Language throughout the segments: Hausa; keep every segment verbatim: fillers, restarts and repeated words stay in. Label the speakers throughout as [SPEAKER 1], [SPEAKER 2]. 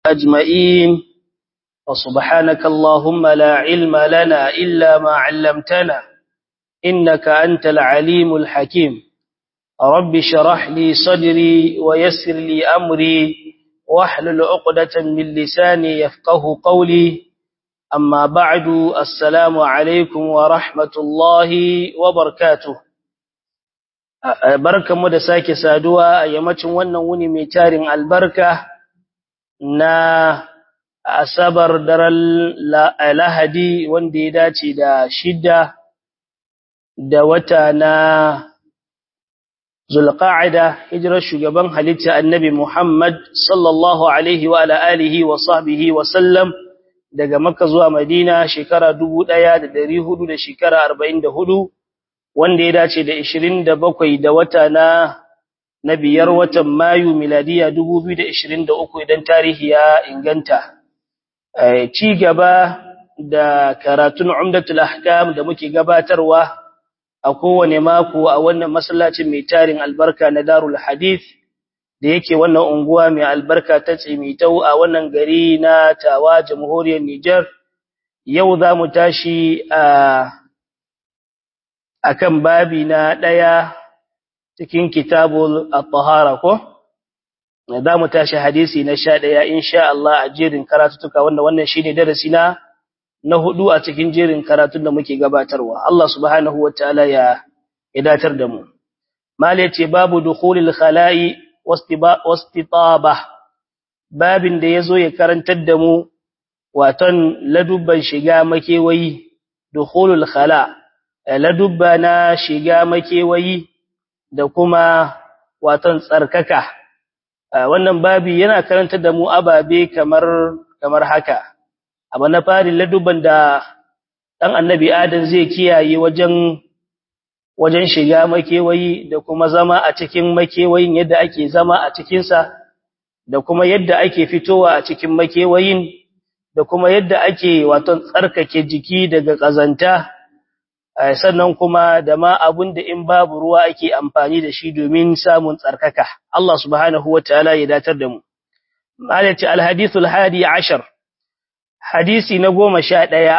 [SPEAKER 1] أجمعين وسبحانك اللهم لا علم لنا إلا ما علمتنا إنك أنت العليم الحكيم رب شرح لي صدري ويسر لي أمري واحلل عقدة من لساني يفقه قولي أما بعد السلام عليكم ورحمة الله وبركاته بركة مدساك سادوا أيامات ونوني ميتار البركة na asabar daren lahadi wanda ya dace da shida da wata na zulqa'ada hijirar shugaban halitta annabi Muhammad sallallahu alaihi wa ala alihi wa sahbihi wa sallam daga Makka zuwa Madina shekara dubu ɗaya da ɗari hudu da shekara arba'in da hudu wanda ya dace da ishirin da bakwai da wata na na biyar watan Mayu miladiya dubu biyu da ishirin da uku idan tarihi ya inganta. Ci gaba da karatun Umdatul Ahkam da muke gabatarwa a kowane mako a wannan masallacin mai tarin albarka na Darul Hadith da yake wannan unguwa mai albarka ta Tsimitau a wannan gari na Tawa Jamhuriyar Niger. Yau za mu tashi a akan babi na ɗaya cikin kitabul at-tahara ko da mu tashi hadisi na sha ɗaya insha Allah a jerin karatutuka wanda wannan shine darasi na na hudu a cikin jerin karatun da muke gabatarwa Allah subhanahu wataala ya idatar da mu mali ce babu dukhulil khala'i wastitaba babin da yazo ya karantar da mu watan ladubban shiga makewayi dukhulul khala ladubba na shiga makewayi da kuma watan tsarkaka wannan babi yana karantar da mu ababe kamar kamar haka abu na fari laduban da dan annabi Adam zai kiyaye wajen wajen shiga makewayi da kuma zama a cikin makewayin yadda ake zama a cikin sa da kuma yadda ake fitowa a cikin makewayin da kuma yadda ake watan tsarkake jiki daga kazanta sannan kuma da ma abun da in babu ruwa ake amfani da shi domin samun tsarkaka Allah subhanahu wataala ya datar da mu malati alhadith alhadi ashar hadisi na goma sha ɗaya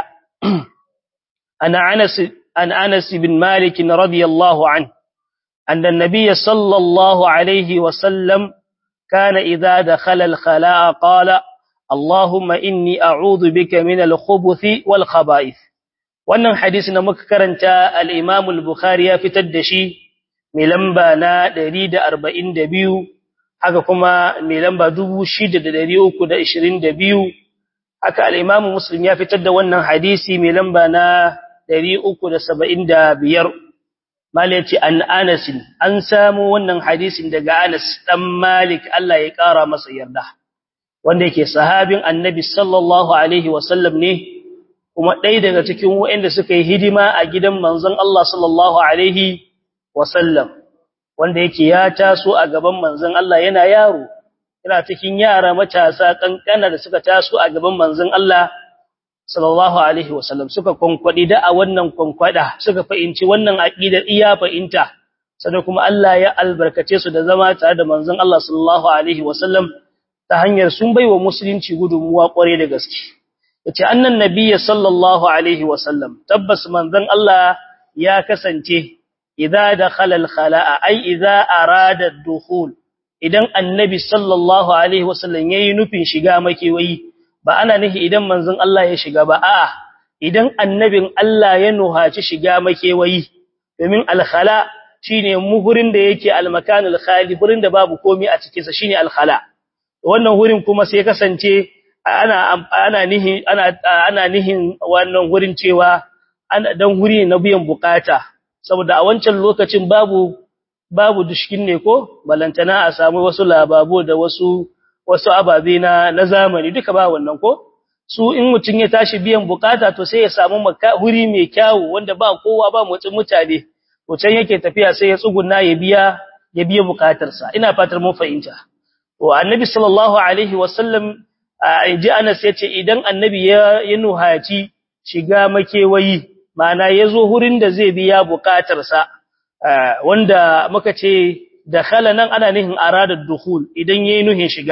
[SPEAKER 1] ana Anas an Anas bin Malik radiyallahu anhu anna an-nabiy sallallahu alayhi wa sallam kana idha dakhala al-khala'a qala Allahumma inni a'udhu bika min al-khubuthi wal khaba'ith wannan hadisi na muka karanta al-Imam al-Bukhari ya fitar da shi mai lamba na ɗari da arba'in da biyu haka kuma mai lamba dubu shida da ɗari uku da ishirin da biyu haka al-Imam Muslim ya fitar da wannan hadisi mai lamba na ɗari uku da saba'in da biyar malai ce an Anas an samu wannan hadisin daga Anas dan Malik Allah ya kara masa yarda wanda yake sahabin Annabi sallallahu alaihi wasallam ne kuma ɗaya daga cikin waɗanda suka yi hidima a gidan manzon Allah sallallahu alaihi wasallam wanda yake ya taso a gaban manzon Allah yana yaro yana cikin yara matasa kankana da suka taso a gaban manzon Allah sallallahu alaihi wasallam suka konkwadi da a wannan konkwada suka fahimci wannan aqidar iya fahimta sannan kuma Allah ya albarkace su da zama tare da manzon Allah sallallahu alaihi wasallam ta hanyar sun baiwa musulunci gudunmuwa kware da gaske yace annan nabiyyi sallallahu alaihi wasallam tabbas manzon Allah ya kasance idza dakhala al-khala'a ay idza arada ad-dukhul idan annabi sallallahu alaihi wasallam yayi nufin shiga makewayi ba ana nihi idan manzon Allah ya shiga ba a'a idan annabin Allah ya nuhaci shiga makewayi domin al-khala shine muhurin da yake al-makan al-khali gurin da babu komai a cikin sa shine al-khala wannan hurin kuma sai kasance ana ana nihin ana ana nihin wannan gurin cewa ana dan guri na biyan bukata saboda a wancan lokacin babu babu dushkin ne ko balantana a samu wasu lababo da wasu wasu ababe na na zamani duka ba wannan ko su in mutun ya tashi biyan bukata to sai ya samu guri mai kyawu wanda ba kowa ba mutun mutane to can yake tafiya sai ya tsuguna ya biya ya biya bukatarsa ina fatar mun fahimta to annabi sallallahu alaihi wasallam inji Anas yace idan annabi ya yi nuhaci shiga makewayi ma'ana yazo hurin da zai biya bukatarsa wanda muka ce dakhala nan ana nihin aradar dukhul idan yayi nuhin shiga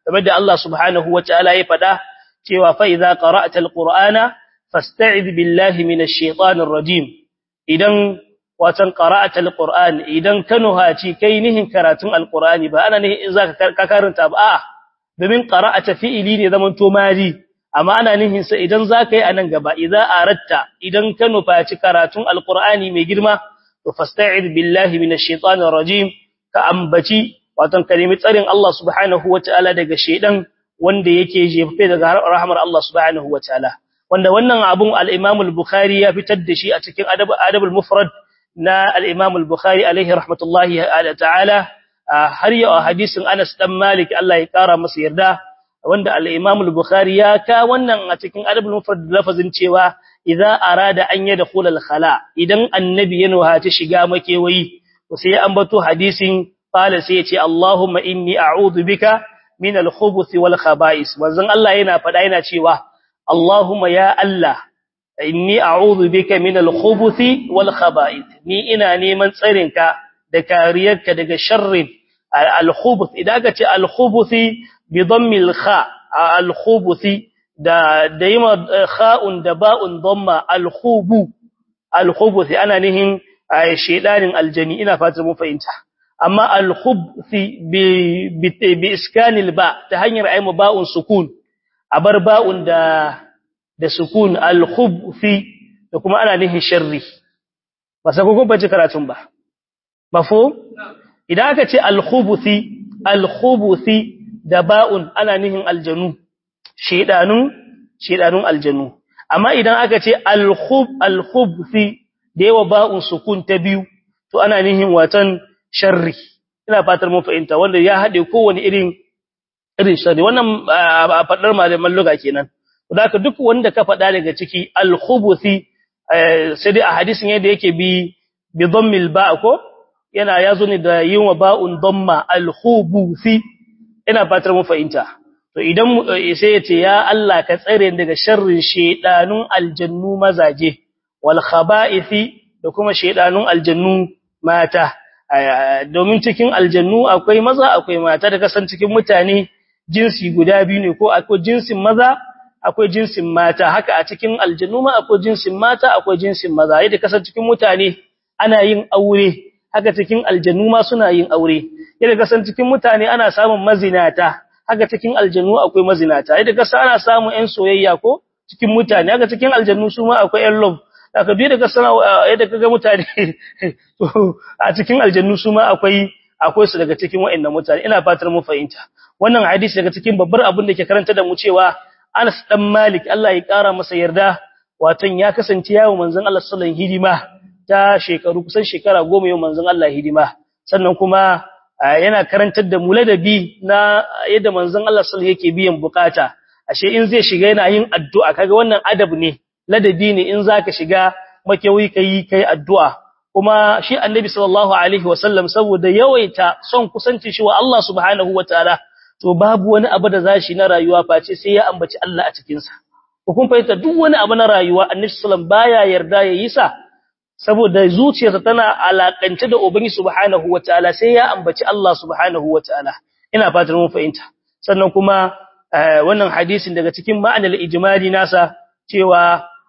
[SPEAKER 1] kamar da Allah subhanahu wataala ya faɗa cewa fa idza qara'ta alqur'ana fasta'id billahi minash shaitanir rajim idan watan qara'ata alqur'an idan ka nuhaci kai nihin karatun alqur'ani ba ana nihin in zaka ka karanta ba a'a domin qara'ata fi'ili ne zaman to mari amma ana nihin sa idan zaka yi anan gaba idza aratta idan ka nufaci karatun alqur'ani mai girma to fasta'id billahi minash shaitanir rajim ka ambaci watan kalimi tsarin Allah subhanahu wataala daga shedan wanda yake jefe daga rahmar Allah subhanahu wataala wanda wannan abun al-Imam al-Bukhari ya fitar da shi a cikin adab adab al-mufrad na al-Imam al-Bukhari alaihi rahmatullahi ta'ala har yau hadisin Anas dan Malik Allah ya kara masa yarda wanda al-Imam al-Bukhari ya ka wannan a cikin adab al-mufrad lafazin cewa idza arada an yadkhula al-khala idan annabi ya nuhaci shiga makewayi to sai an bato hadisin qala sai ya ce Allahumma inni a'udhu bika min al-khubuthi wal khaba'is manzon Allah yana fada yana cewa Allahumma ya Allah inni a'udhu bika min al-khubuthi wal khaba'ith ni ina neman tsarinka da kariyarka daga sharrin al-khubuth idan ka ce al-khubuthi bi dhammi al-kha al-khubuthi da daima kha'un da ba'un dhamma al-khubu al-khubuthi ana nihin shedanin aljani ina fatar mun fahimta amma al-khubuthi bi bi iskanil ba ta hanyar aymu ba'un sukun abar ba'un da da sukun al-khubuthi da kuma ana nihin sharri ba sai ko bace karatun ba mafhum idan aka ce al-khubuthi al-khubuthi da ba'un ana nihin aljanu shedanun shedanun aljanu amma idan aka ce al-khub al-khubuthi da yawa ba'un sukun ta biyu to ana nihin watan sharri ina fatar mun fahimta wanda ya hade kowane irin irin sharri wannan a fadar malaman lugha kenan haka duk wanda ka fada daga ciki al-khubuthi sai dai a hadisin yadda yake bi bi dhammil ba ko yana yazo ne da yin wa ba'un dhamma al-khubuthi ina fatar mun fahimta to idan sai yace ya Allah ka tsare daga sharrin shedanun aljannu mazaje wal khaba'ithi da kuma shedanun aljannu mata domin cikin aljannu akwai maza akwai mata da kasan cikin mutane jinsi guda biyu ne ko akwai jinsin maza akwai jinsin mata haka a cikin aljannu ma akwai jinsin mata akwai jinsin maza yadda kasan cikin mutane ana yin aure haka cikin aljannu ma suna yin aure yadda kasan cikin mutane ana samun mazinata haka cikin aljannu akwai mazinata yadda kasan ana samun ƴan soyayya ko cikin mutane haka cikin aljannu su ma akwai ƴan love haka bi daga sana yadda kaga mutane a cikin aljannu su ma akwai akwai su daga cikin wayannan mutane ina fatar mu fahimta wannan hadisi daga cikin babbar abin da ke karanta da mu cewa Anas dan Malik Allah ya kara masa yarda watan ya kasance yawo manzon Allah sallallahu alaihi hidima ta shekaru kusan shekara goma yau manzon Allah hidima sannan kuma yana karantar da mu ladabi na yadda manzon Allah sallallahu alaihi yake biyan bukata ashe in zai shiga yana yin addu'a kaga wannan adab ne ladabi ne in zaka shiga makewi kai kai addu'a kuma shi annabi sallallahu alaihi wasallam saboda yawaita son kusanci shi wa Allah subhanahu wataala to babu wani abu da zashi na rayuwa face sai ya ambaci Allah a cikin sa kun fahimta duk wani abu na rayuwa annabi sallallahu baya yarda yayi sa saboda zuciyarsa tana alakance da ubangiji subhanahu wataala sai ya ambaci Allah subhanahu wataala ina fatan mun fahimta sannan kuma wannan hadisin daga cikin ma'anar ijmali nasa cewa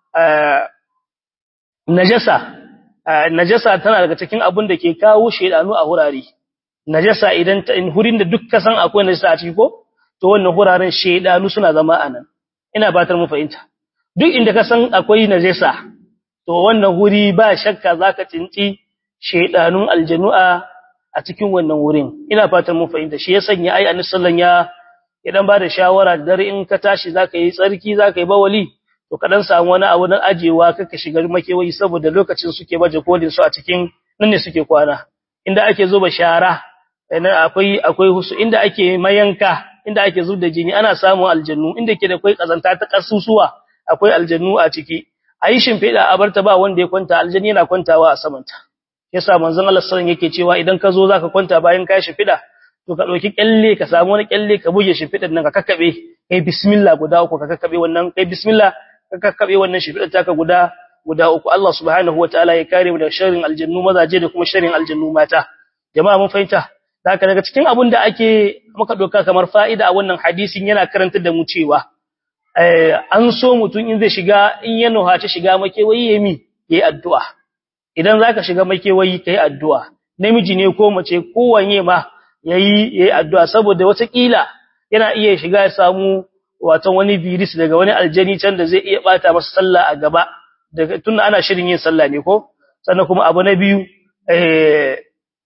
[SPEAKER 1] najasa najasa tana daga cikin abin da ke kawo shedanu a hurare najasa idan ta in hurin da duk kasan akwai najasa a ciki ko to wannan huraren shedanu suna zama anan ina batar mu fahimta duk inda kasan akwai najasa to wannan huri ba shakka zaka tsinci shedanun aljanu'a a cikin wannan wurin ina fatar mu fahimta shi ya sanya ai annabi sallallahu ya idan ba da shawara da dare in ka tashi zaka yi tsarki zaka yi bawali to kadan samu wani abu nan ajewa kaka shiga makewayi saboda lokacin suke baje kolin su a cikin nan ne suke kwana inda ake zuba shara akwai akwai husu inda ake mayanka inda ake zubda jini ana samun aljannu inda ke da kai kazanta ta kasusuwa akwai aljannu a ciki ayi shimfida a barta ba wanda ya kwanta aljanni yana kwantawa a samanta yasa manzon Allah sallallahu alaihi yake cewa idan ka zo zaka kwanta bayan ka shimfida to ka dauki kyalle ka samu wani kyalle ka buge shimfidan nan ka kakkabe kai bismillah guda uku ka kakkabe wannan kai bismillah ka kakkabe wannan shimfidar taka guda guda uku Allah subhanahu wataala ya kare mu da sharrin aljannu mazaje da kuma sharrin aljannu mata jama'a mun fahimta haka daga cikin abin da ake muka doka kamar fa'ida a wannan hadisin yana karantar da mu cewa eh an so mutun in zai shiga in ya nuhaci shiga makewayi yemi yayi addu'a idan zaka shiga makewayi kai addu'a namiji ne ko mace kowanne ma yayi yayi addu'a saboda wata kila yana iya shiga ya samu wato wani virus daga wani aljani can da zai iya bata masa sallah a gaba daga tunda ana shirin yin sallah ne ko sannan kuma abu na biyu eh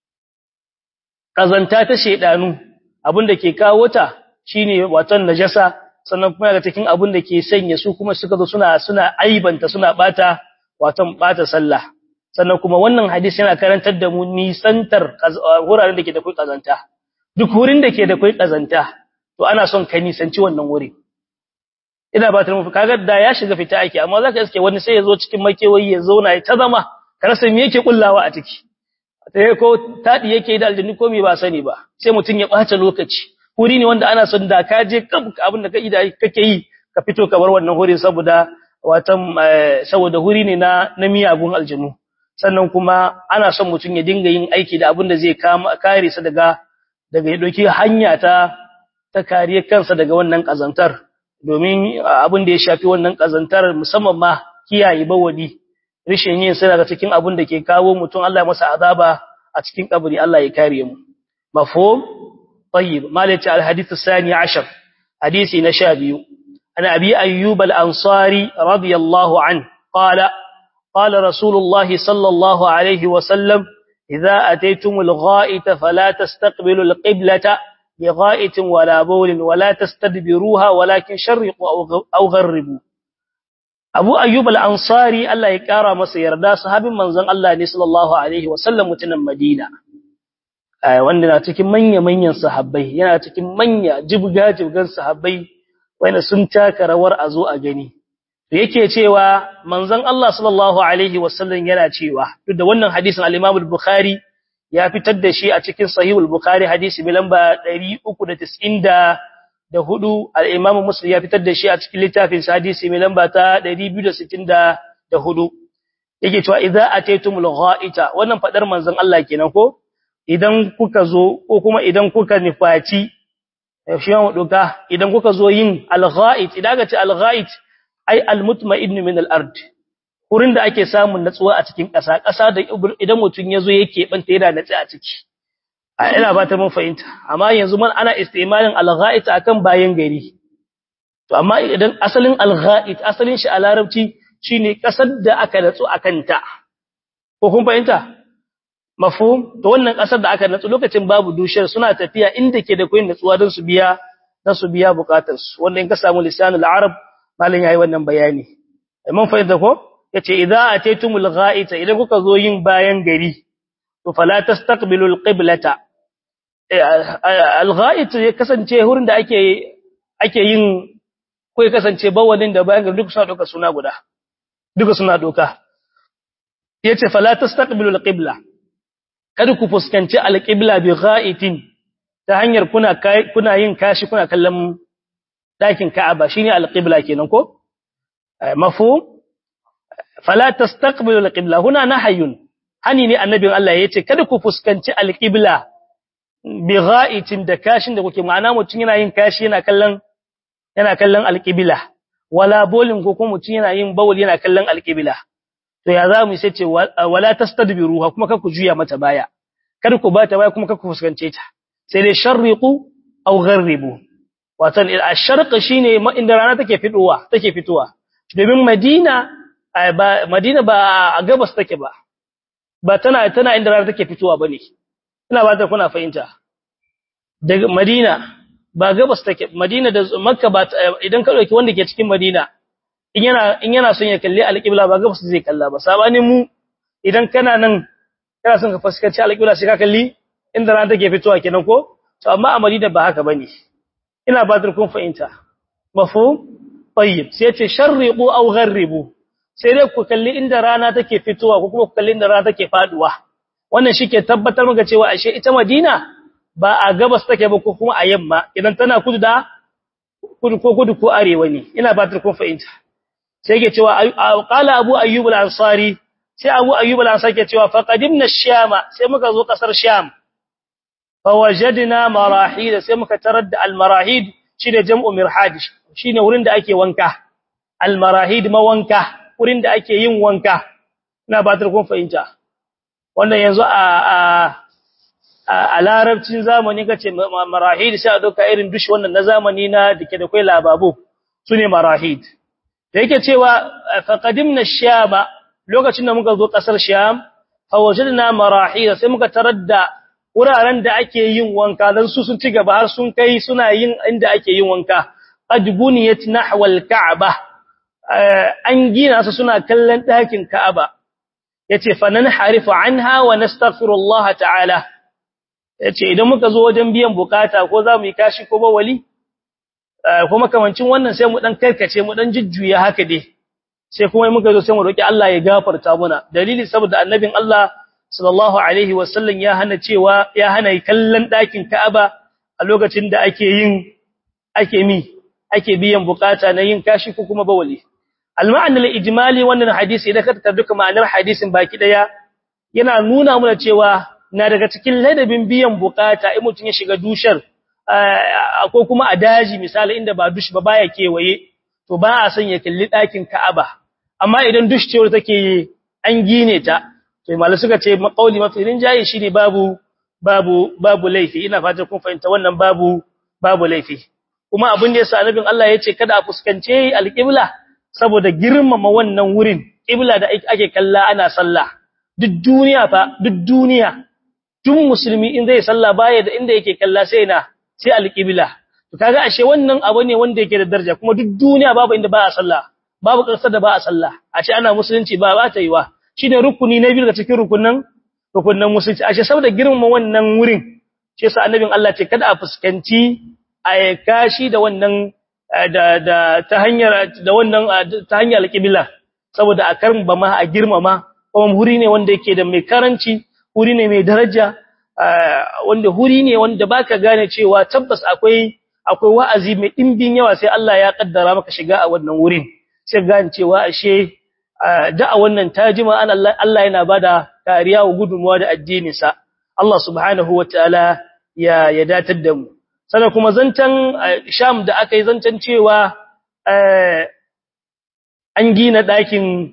[SPEAKER 1] kazanta ta shedanu abinda ke kawo ta shine wato najasa sannan kuma daga cikin abinda ke sanya su kuma suka zo suna suna aibanta suna bata wato bata sallah sannan kuma wannan hadisi yana karantar da mu nisantar wuraren da ke da kai kazanta duk wurin da ke da kai kazanta to ana son ka nisanci wannan wuri ina ba ta mu kaga da ya shiga fita ake amma zaka iske wani sai ya zo cikin makewayi ya zauna ya ta zama ka rasa me yake kullawa a ciki sai ko tadi yake da aljanni ko me ba sani ba sai mutun ya bata lokaci wuri ne wanda ana son da ka je abin da kai da kake yi ka fito ka bar wannan wuri saboda watan saboda wuri ne na na miyagun aljanu sannan kuma ana son mutun ya dinga yin aiki da abin da zai kare sa daga daga ya doki hanya ta ta kariye kansa daga wannan kazantar domin abin da ya shafi wannan kazantar musamman ma kiyaye bawadi rishin yin sai daga cikin abin da ke kawo mutum Allah ya masa azaba a cikin kabari Allah ya kare mu mafhum tayyib malaka alhadith الثاني عشر hadisi na sha biyu ana abi ayyub al-ansari radiyallahu anhu qala qala rasulullah sallallahu alayhi wa sallam idha ataytumul gha'ita fala tastaqbilu al-qiblata بغائط ولا بول ولا تستدبروها ولكن شرقوا أو غربوا أبو أيوب الأنصاري الله يكارى مسا يردا صحابي منزن الله صلى الله عليه وسلم متنا مدينة wanda na cikin manya manyan sahabbai yana cikin manya jibga jibgan sahabbai wanda sun taka rawar azo a gani yake cewa manzon Allah sallallahu alaihi wasallam yana cewa duk da wannan hadisin al-Imam al-Bukhari ya fitar da shi a cikin sahihul bukhari hadisi mai lamba ɗari uku da tis'in da hudu al-imam muslim ya fitar da shi a cikin littafin hadisi mai lamba ta ɗari biyu da sittin da hudu yake cewa idza ataytumul gha'ita wannan fadar manzon Allah kenan ko idan kuka zo ko kuma idan kuka nifaci shi ma doka idan kuka zo yin al-gha'it idan ga ce al-gha'it ai al-mutma'in min al-ard wurin da ake samun natsuwa a cikin ƙasa ƙasa da idan mutun yazo yake banta yana natsi a ciki ina ba ta mun fahimta amma yanzu man ana istimalin al-gha'it akan bayan gari to amma idan asalin al-gha'it asalin shi a larabci shine ƙasar da aka natsu akan ta ko kun fahimta mafhum to wannan ƙasar da aka natsu lokacin babu dushar suna tafiya inda ke da koyin natsuwa don su biya don su biya bukatarsu wanda in ka samu lisanul arab malin yayi wannan bayani mun fahimta ko yace idza ataytumul gha'ita idan kuka zo yin bayan gari to fala tastaqbilul qiblata al-gha'it ya kasance hurin da ake ake yin ko ya kasance bawalin da bayan gari duk suna doka suna guda duka suna doka yace fala tastaqbilul qibla kada ku fuskanci al-qibla bi gha'itin ta hanyar kuna kuna yin kashi kuna kallon dakin Ka'aba shine al-qibla kenan ko mafhum fala tastaqbilu al-qibla huna nahyun hani ne annabin Allah yace kada ku fuskanci al-qibla bi gha'itin da kashin da kuke ma'ana mutun yana yin kashi yana kallon yana kallon al-qibla wala bolin ko kuma mutun yana yin bawul yana kallon al-qibla to ya zamu sai ce wala tastadbiruha kuma kar ku juya mata baya kada ku bata baya kuma kar ku fuskance ta sai dai sharriqu aw gharribu watan al-sharq shine inda rana take fitowa take fitowa domin Madina ba Madina ba a gabas take ba ba tana tana inda rana take fitowa bane ina ba ta kuna fahimta daga Madina ba gabas take Madina da Makka ba idan ka dauki wanda ke cikin Madina in yana in yana son ya kalli al-qibla ba gabas zai kalla ba sabanin mu idan kana nan kana son ka fuskanci al-qibla sai ka kalli inda rana take fitowa kenan ko to amma a Madina ba haka bane ina ba ta kun fahimta mafhum tayyib sai ce sharriqu aw gharribu sai dai ku kalli inda rana take fitowa ko kuma ku kalli inda rana take faduwa wannan shike tabbatar maka cewa ashe ita Madina ba a gabas take ba ko kuma a yamma idan tana kudu da kudu ko kudu ko arewa ne ina ba ta kun fahimta sai yake cewa qala abu ayyub al-ansari sai abu ayyub al-ansari yake cewa faqadimna ash-sham sai muka zo kasar sham fawajadna marahid sai muka tarar da al-marahid shine jam'u mirhad shine wurin da ake wanka al-marahid mawanka wurin da ake yin wanka ina ba ta kun fahimta wannan yanzu a a a larabcin zamani kace marahid sai a doka irin dushi wannan na zamani na dake da kai lababu sune marahid da yake cewa faqadimna ash-shama lokacin da muka zo kasar sham fawajadna marahid sai muka tarar da wuraren da ake yin wanka dan su sun ci gaba har sun kai suna yin inda ake yin wanka qad buniyat nahwa al-ka'bah an gina su suna kallon dakin ka'aba yace fa nan harifu anha wa nastaghfirullah ta'ala yace idan muka zo wajen biyan bukata ko za mu yi kashi ko ba wali kuma kamancin wannan sai mu dan karkace mu dan jujjuya haka dai sai kuma muka zo sai mu roki Allah ya gafarta muna dalili saboda annabin Allah sallallahu alaihi wasallam ya hana cewa ya hana kallon dakin Ka'aba a lokacin da ake yin ake mi ake biyan bukata na yin kashi ko kuma bawali al-ma'na al-ijmali wannan hadisi idan ka duka ma'anar hadisin baki daya yana nuna mana cewa na daga cikin ladabin biyan bukata in mutun ya shiga dushar ko kuma a daji misali inda ba dush ba baya kewaye to ba a san ya kalli dakin Ka'aba amma idan dush ce take an gine ta to malai suka ce maqauli mafi rinjaye shine babu babu babu laifi ina fatan kun fahimta wannan babu babu laifi kuma abin da yasa annabin Allah yace kada a fuskance alqibla saboda girmama wannan wurin qibla da ake kalla ana sallah duk duniya fa duk duniya duk musulmi in zai sallah baya da inda yake kalla sai na sai alqibla to kaga ashe wannan abu ne wanda yake da daraja kuma duk duniya babu inda ba a sallah babu kasar da ba a sallah a ce ana musulunci ba ba ta yiwa shine rukuni na biyu daga cikin rukunan rukunan musulunci ashe saboda girmama wannan wurin shi yasa annabin Allah ce kada a fuskanci ayyaka shi da wannan da da ta hanyar da wannan ta hanyar alqibla saboda a karba ma a girmama kuma wuri ne wanda yake da mai karanci wuri ne mai daraja wanda wuri ne wanda baka gane cewa tabbas akwai akwai wa'azi mai dimbin yawa sai Allah ya kaddara maka shiga a wannan wurin sai gane cewa ashe da a wannan tajima an Allah yana bada kariya wa gudunmuwa da addinin sa Allah subhanahu wataala ya ya datar da mu sannan kuma zancan Sham da aka yi zancan cewa an gina dakin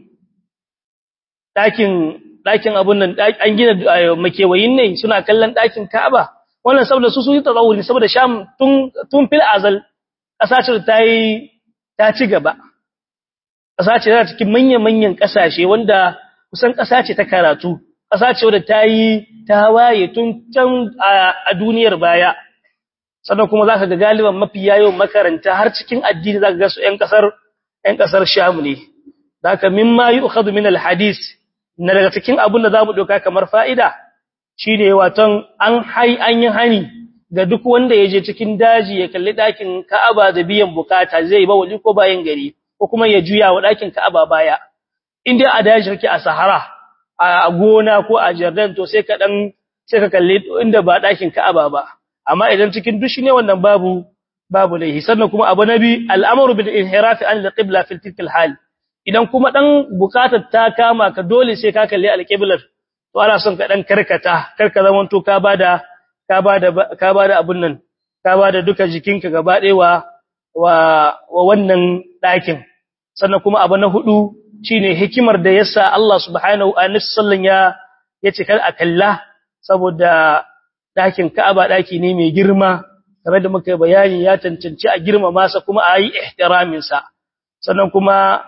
[SPEAKER 1] dakin dakin abun nan an gina makewayin ne suna kallon dakin Ka'aba wannan saboda su su yi tazawuri saboda Sham tun tun fil azal kasashe ta yi ta ci gaba kasashe tana cikin manyan-manyan kasashe wanda kusan kasace ta karatu kasace wanda ta yi ta waye tun can a duniyar baya sannan kuma zaka ga galiban mafi yayin makaranta har cikin addini zaka ga su ƴan kasar ƴan kasar Sham ne zaka mimma yu'khadhu min al-hadith na daga cikin abun da zamu doka kamar fa'ida shine waton an hai an yi hani ga duk wanda yaje cikin daji ya kalli dakin Ka'aba da biyan bukata zai ba wali ko bayan gari ko kuma ya juya wa dakin Ka'aba baya inda a daji kake a Sahara a gona ko a jardin to sai ka dan sai ka kalli inda ba dakin Ka'aba ba amma idan cikin dushi ne wannan babu babu laihi sannan kuma abu nabi al'amru bil inhiraf an al-qibla fi tilka al-hal idan kuma dan bukatar ta kama ka dole sai ka kalli al-qiblar to ana son ka dan karkata karka zaman to ka bada ka bada ka bada abun nan ka bada duka jikinka gaba ɗaya wa wa wannan dakin sannan kuma abu na hudu shine hikimar da yasa Allah subhanahu wa ta'ala ya yace kar a kalla saboda dakin Ka'aba daki ne mai girma kamar da muka bayani ya tantance a girmama sa kuma a yi ihtiramin sa sannan kuma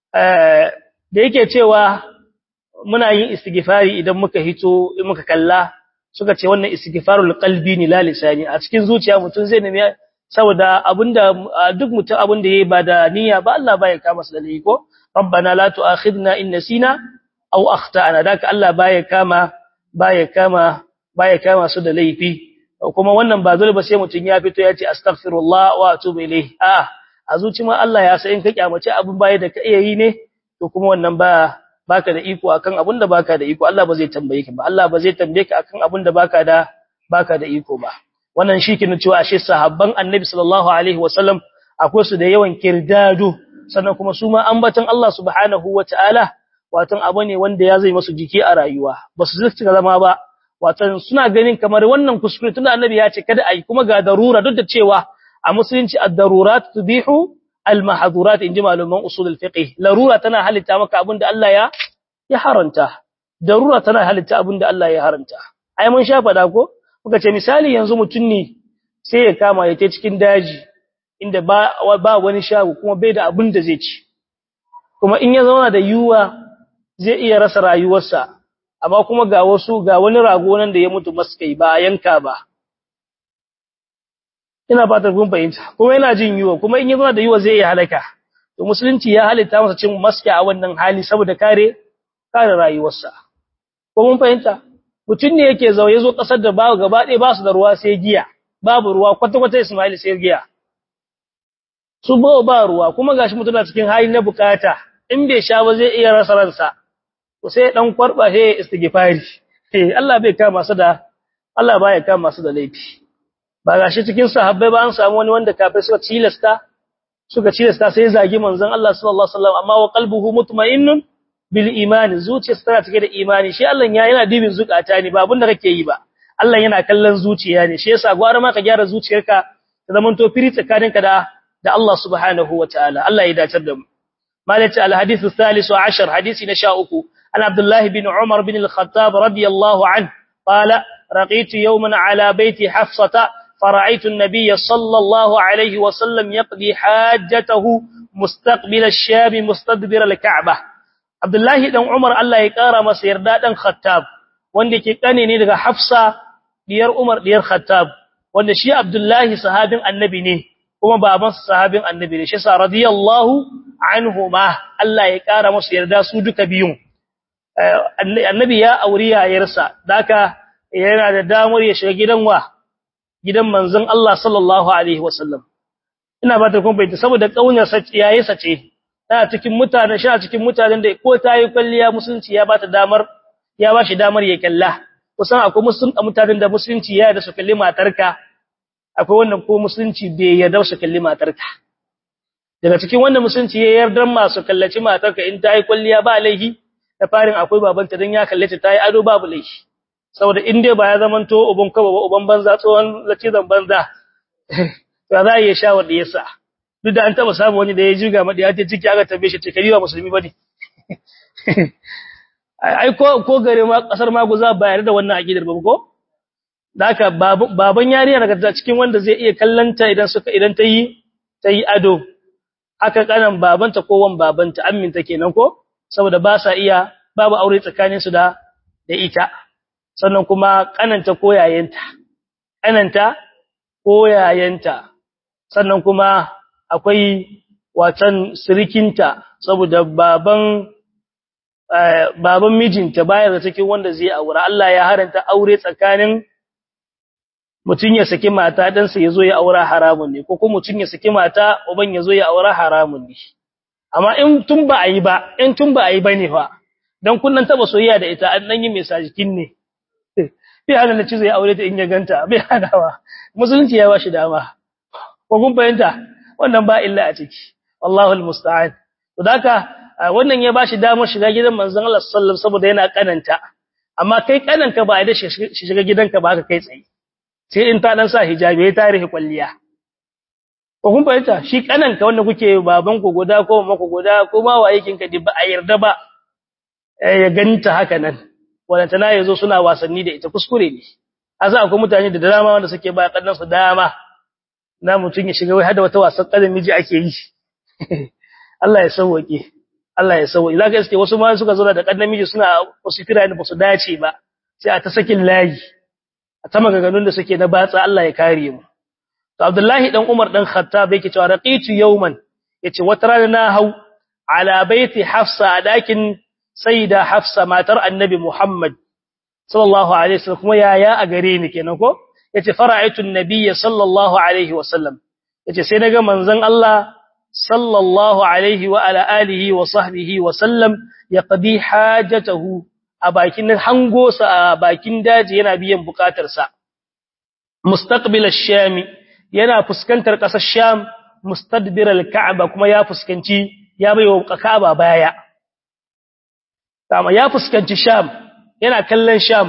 [SPEAKER 1] da yake cewa muna yin istighfari idan muka hito muka kalla suka ce wannan istighfarul qalbi ne la lisani a cikin zuciya mutun zai nemi saboda abinda duk mutum abinda yayi ba da niyya ba Allah baya kama su da laifi ko rabbana la tu'akhidna in nasina aw akhtana daka Allah baya kama baya kama baya kama su da laifi kuma wannan ba dole ba sai mutun ya fito ya ce astaghfirullah wa atubu ilayhi a a zuci ma Allah ya san in ka kyamace abin baya da ka iya yi ne to kuma wannan ba baka da iko akan abin da baka da iko Allah ba zai tambaye ka ba Allah ba zai tambaye ka akan abin da baka da baka da iko ba wannan shi ke cewa ashe sahabban Annabi sallallahu alaihi wasallam akwai su da yawan kirdado sannan kuma su ma ambaton Allah subhanahu wataala watan abu ne wanda ya zai masu jiki a rayuwa ba su zuci zama ba watan suna ganin kamar wannan kuskure tunda annabi ya ce kada ai kuma ga darura duk da cewa a musulunci ad-darurat tubihu al-mahdhurat inji malaman usul al-fiqh larura tana halitta maka abinda Allah ya ya haranta darura tana halitta abinda Allah ya haranta ai mun sha fada ko muka ce misali yanzu mutun ne sai ya kama ya ce cikin daji inda ba ba wani shago kuma bai da abinda zai ci kuma in ya zauna da yuwa zai iya rasa rayuwarsa amma kuma ga wasu ga wani rago nan da ya mutu maskai ba yanka ba ina fatar kun fahimta kuma yana jin yuwa kuma in ya zauna da yuwa zai iya halaka to musulunci ya halitta masa cin maski a wannan hali saboda kare kare rayuwarsa ko mun fahimta mutun ne yake zawo yazo kasar da ba gaba ɗaya ba su da ruwa sai giya babu ruwa kwata kwata Ismail sai giya su ba ba ruwa kuma gashi mutuna cikin hali na bukata in bai sha ba zai iya rasa ransa to sai dan kwarba he istighfari eh Allah bai kama su da Allah baya kama su da laifi ba gashi cikin sahabbai ba an samu wani wanda kafai suka cilasta suka cilasta sai zagi manzon Allah sallallahu alaihi wasallam amma wa qalbuhu mutma'innun bil iman zuciyarsa tana cike da imani shi Allah ya yana dibin zukata ne ba abin da kake yi ba Allah yana kallon zuciya ne shi yasa gwara ma ka gyara zuciyarka ta zaman to firi tsakaninka da da Allah subhanahu wataala Allah ya dace da mu malaka al hadith al-thalith ashar hadisi na sha uku an Abdullah bin Umar bin al-Khattab radiyallahu anhu qala raqitu yawman ala bayti Hafsata فرأيت النبي صلى الله عليه وسلم يقضي حاجته مستقبل الشام مستدبر الكعبة عبد الله بن عمر الله يقرا masa yarda dan Khattab wanda ke kane ne daga Hafsa diyar Umar diyar Khattab wanda shi Abdullah sahabin annabi ne kuma baban sahabin annabi ne shi sa radiyallahu anhuma Allah ya kara masa yarda su duka biyun annabi ya auri yayarsa daka yana da damar ya shiga gidan wa gidan manzon Allah sallallahu alaihi wasallam ina ba ta kun bayyana saboda kaunar sa yayi sace tana cikin mutanen shi a cikin mutanen da ko tayi kalliya musulunci ya bata damar ya bashi damar ya kalla kusan akwai musulun mutanen da musulunci ya yarda su kalli matarka akwai wannan ko musulunci bai yarda su kalli matarka daga cikin wannan musulunci ya yarda masu kallaci matarka in tayi kalliya ba laifi da farin akwai babanta dan ya kalle ta tayi ado babu laifi saboda in dai ba ya zamanto uban kaba ba uban banza tsohon latizan banza to za ya shawar da yasa duk da an taba samu wani da ya jiga madi ya ce ciki aka tambaye shi tikari ba musulmi bane ai ko ko gare ma kasar maguza ba yarda da wannan akidar ba ko haka baban yarinya daga cikin wanda zai iya kallanta idan suka idan tayi tayi ado haka kanan babanta ko wan babanta amminta kenan ko saboda ba sa iya babu aure tsakaninsu da da ita sannan kuma kananta ko yayenta kananta ko yayenta sannan kuma akwai watan sirikinta saboda baban baban mijinta bayar da cikin wanda zai aure Allah ya haranta aure tsakanin mutun ya saki mata dan sa yazo ya aure haramun ne ko kuma mutun ya saki mata uban yazo ya aure haramun ne amma in tun ba ayi ba in tun ba ayi bane fa dan kunnan taba soyayya da ita an dan yi mesajikin ne bai hana na ci zai aure ta in ya ganta bai hanawa musulunci ya bashi dama ko kun fahimta wannan ba illa a ciki wallahu almusta'an to daka wannan ya bashi damar shiga gidan manzon Allah sallallahu alaihi wasallam saboda yana kananta amma kai kananka ba ai da shiga gidanka ba ka kai tsaye sai in ta dan sa hijabi ya tarihi kwalliya ko kun fahimta shi kananka wanda kuke baban ku guda ko mama ku guda ko ma waye kinka ba a yarda ba ya ganta haka nan wadantana yazo suna wasanni da ita kuskure ne aza akwai mutane da dama wanda suke ba kannan su dama na mutun ya shiga wai hada wata wasan kadan miji ake yi Allah ya sauke Allah ya sauke zaka iske wasu ma suka zo da kannan miji suna wasu fira ne ba su dace ba sai a ta sakin layi a ta magaganun da suke na batsa Allah ya kare mu to Abdullahi dan Umar dan Khattab yake cewa raqitu yawman yace wata rana na hau ala baiti Hafsa a dakin sayyida Hafsa matar Annabi Muhammad sallallahu alaihi wasallam kuma yaya a gare ni kenan ko yace fara'aytu an-nabiy sallallahu alaihi wasallam yace sai naga manzon Allah sallallahu alaihi wa ala alihi wa sahbihi wa sallam yaqdi hajatahu a bakin hango sa a bakin daji yana biyan bukatarsa mustaqbil ash-sham yana fuskantar kasar Sham mustadbir al-Ka'ba kuma ya fuskanci ya baiwa Ka'aba baya kama ya fuskanci Sham yana kallon Sham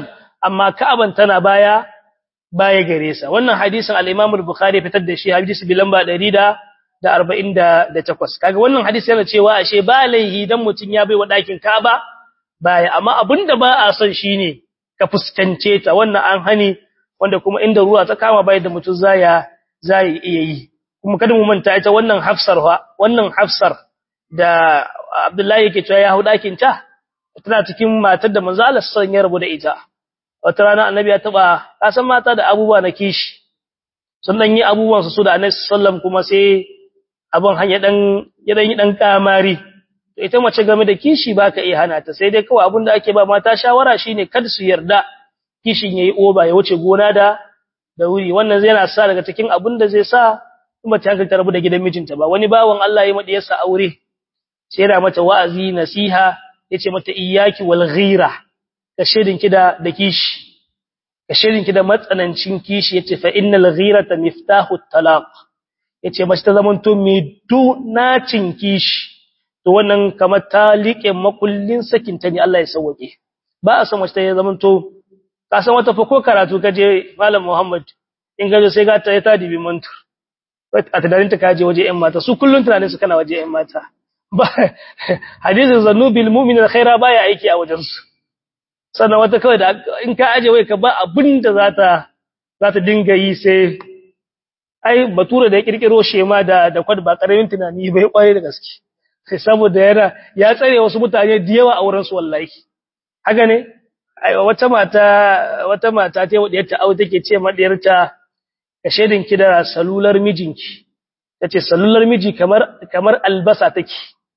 [SPEAKER 1] amma Ka'aban tana baya baya gare sa wannan hadisin al-Imam al-Bukhari fitar da shi hadisi bi lamba ɗari da arba'in da takwas kaga wannan hadisi yana cewa ashe ba laihi dan mutun ya bai wa dakin Ka'aba baya amma abinda ba a son shine ka fuskance ta wannan an hani wanda kuma inda ruwa ta kama bai da mutun zaya zai iya yi kuma kada mu manta ita wannan Hafsar wannan Hafsar da Abdullahi yake cewa ya hu dakin ta tana cikin matar da manzo Allah sallallahu alaihi wasallam ya rabu da ita wata rana annabi ya taba kasan mata da abubuwa na kishi sun dan yi abubuwan su da annabi sallallahu kuma sai abun hanya dan ya dan yi dan kamari to ita mace game da kishi baka iya hana ta sai dai kawai abinda ake ba mata shawara shine kada su yarda kishin yayi oba ya wuce gona da da wuri wannan zai yana sa daga cikin abinda zai sa kuma ta hankali ta rabu da gidan mijinta ba wani bawon Allah ya madi yasa aure sai da mata wa'azi nasiha yace mata iyyaki wal ghira ka shirin ki da da kishi ka shirin ki da matsanancin kishi yace fa innal ghirata miftahu talaq yace mace ta zamanto mai du nacin kishi to wannan kamar ta liƙe makullin sakin ta ne Allah ya sauke ba a san mace ta zamanto ka san wata fa ko karatu kaje malam Muhammad in gaje sai ga ta ta dibi mantur a tunanin ta kaje waje ƴan mata su kullun tunanin su kana waje ƴan mata ba hadisin zanubil mu'min khaira baya aiki a wajen su sannan wata kawai da in ka aje wai ka ba abinda zata zata dinga yi sai ai bature da ya kirkiro shema da da kwad ba karamin tunani bai kware da gaske sai saboda yana ya tsare wasu mutane da yawa a wurin su wallahi haka ne ai wata mata wata mata ta wadiyar ta au take ce madiyar ta ka shedin ki da salular mijinki tace salular miji kamar kamar albasa take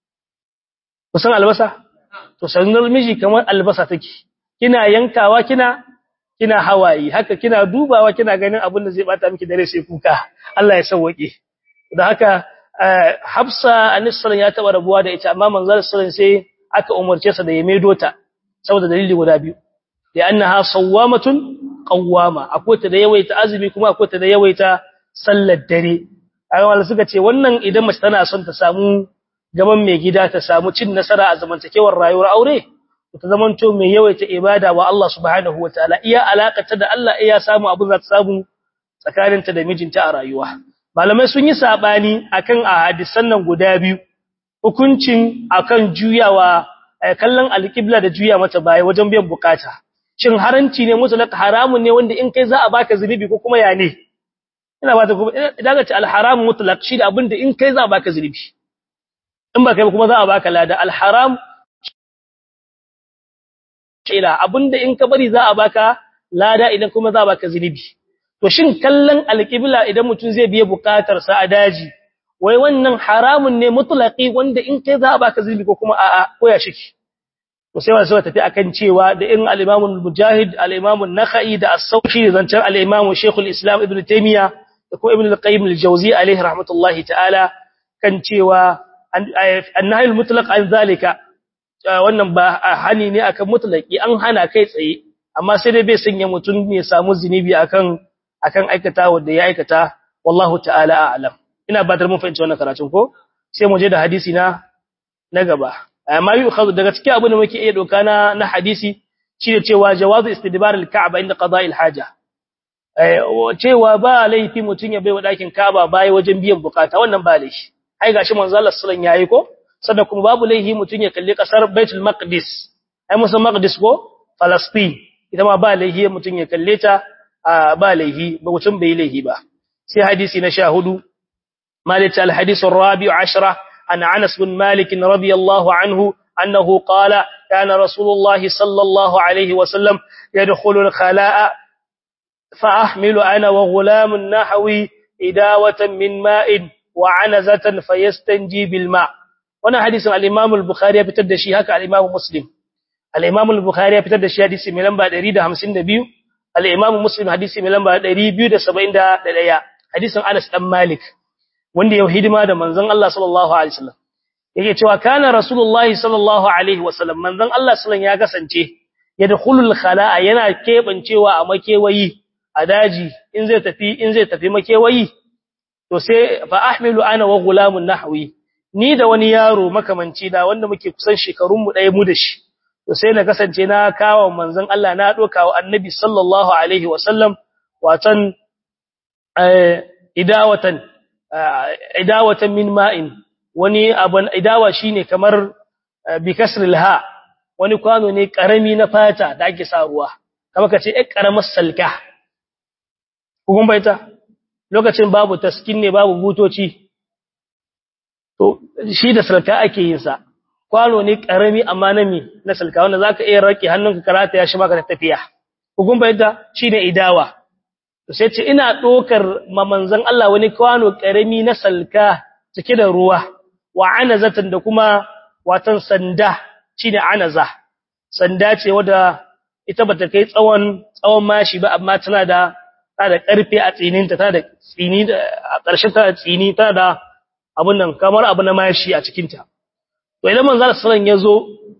[SPEAKER 1] kusan albasa to salular miji kamar albasa take kina yankawa kina kina hawayi haka kina dubawa kina ganin abin da zai bata miki dare sai kuka Allah ya sauke da haka Hafsa annabi sallallahu ya taba rabuwa da ita amma manzon sallallahu sai aka umarce sa da ya maido ta saboda dalili guda biyu da annaha sawwamatun qawwama akwai ta da yawaita azumi kuma akwai ta da yawaita sallar dare ayyuka suka ce wannan idan mace tana son ta samu gaban mai gida ta samu cin nasara a zamantakewar rayuwar aure ta zamanto mai yawaita ibada wa Allah subhanahu wataala iya alakata da Allah iya samu abin za ta samu tsakaninta da mijinta a rayuwa malamai sun yi sabani akan hadisan nan guda biyu hukuncin akan juyawa kallon alqibla da juya mata baya wajen biyan bukata shin haranci ne mutlaq haramun ne wanda in kai za a baka zunubi ko kuma ya ne ina ba ta kuma idan ka ce alharam mutlaq shi da abinda in kai za a baka zunubi in ba kai kuma za a baka lada alharam ila abinda in ka bari za a baka lada idan kuma za a baka zunubi to shin kallon alqibla idan mutum zai biye bukatar sa a daji wai wannan haramun ne mutlaqi wanda in kai za a baka zunubi ko kuma a'a ko ya shiki to sai wasu tafi akan cewa da in al-Imam al-Mujahid al-Imam an-Nakhai da as-Sawfi zancan al-Imam Sheikh al-Islam Ibn Taymiyyah da ko Ibn al-Qayyim al-Jawzi alayhi rahmatullahi ta'ala kan cewa an-nahy al-mutlaq an zalika wannan ba hani ne akan mutlaqi an hana kai tsaye amma sai dai bai sanya mutum ne samu zinubi akan akan aikata wanda ya aikata wallahu ta'ala a'lam ina ba da mun fahimci wannan karatun ko sai mu je da hadisi na na gaba amma yi khadu daga cikin abin da muke iya doka na na hadisi shine cewa jawazu istidbar al-ka'ba inda qada'il haja cewa ba laifi mutun ya baiwa dakin Ka'aba bai wajen biyan bukata wannan ba laifi ai gashi manzo Allah sallallahu alaihi wasallam yayi ko sannan kuma babu laifi mutun ya kalli kasar Baitul Maqdis ai musa Maqdis ko Palestine ita ma ba laifi mutun ya kalle ta ba laifi ba mutun bai laifi ba sai hadisi na sha hudu مالك الحديث الرابع عشرة عن أنس بن مالك رضي الله عنه أنه قال كان رسول الله صلى الله عليه وسلم يدخل الخلاء فأحمل أنا وغلام نحوي إداوة من ماء وعنزة فيستنجي بالماء وانا حديث الإمام البخاري بتدشي هكا الإمام مسلم الإمام البخاري بتدشي حديث من لنبا دريد همسين دبيو الإمام مسلم حديث من لنبا دريبيو دا سبعين دا دليا حديث أنس بن مالك wanda ya hidima da manzon Allah sallallahu alaihi wasallam yake cewa kana rasulullahi sallallahu alaihi wasallam manzon Allah sallallahu ya kasance yadkhulul khala'a yana kebancewa a makewayi a daji in zai tafi in zai tafi makewayi to sai fa ahmilu ana wa gulamun nahwi ni da wani yaro makamanci da wanda muke kusan shekarun mu ɗaya mu da shi to sai na kasance na kawo manzon Allah na doka wa annabi sallallahu alaihi wasallam watan idawatan idawatan min ma'in wani abun idawa shine kamar bi kasril ha wani kwano ne karami na fata da ake sa ruwa kamar kace eh karamar salka kun baita lokacin babu taskin ne babu butoci to shi da salka ake yin sa kwano ne karami amma na mi na salka wanda zaka iya rake hannunka karata ya shi maka tafiya kun baita shine idawa to sai ce ina dokar mamanzan Allah wani kwano karami na salka cike da ruwa wa anazatan da kuma watan sanda shine anaza sanda ce wanda ita bata kai tsawon tsawon mashi ba amma tana da tana da karfi a tsininta tana da tsini a ƙarshen tana da tsini tana da abun nan kamar abu na mashi a cikin ta to idan manzo sallallahu alaihi wasallam yazo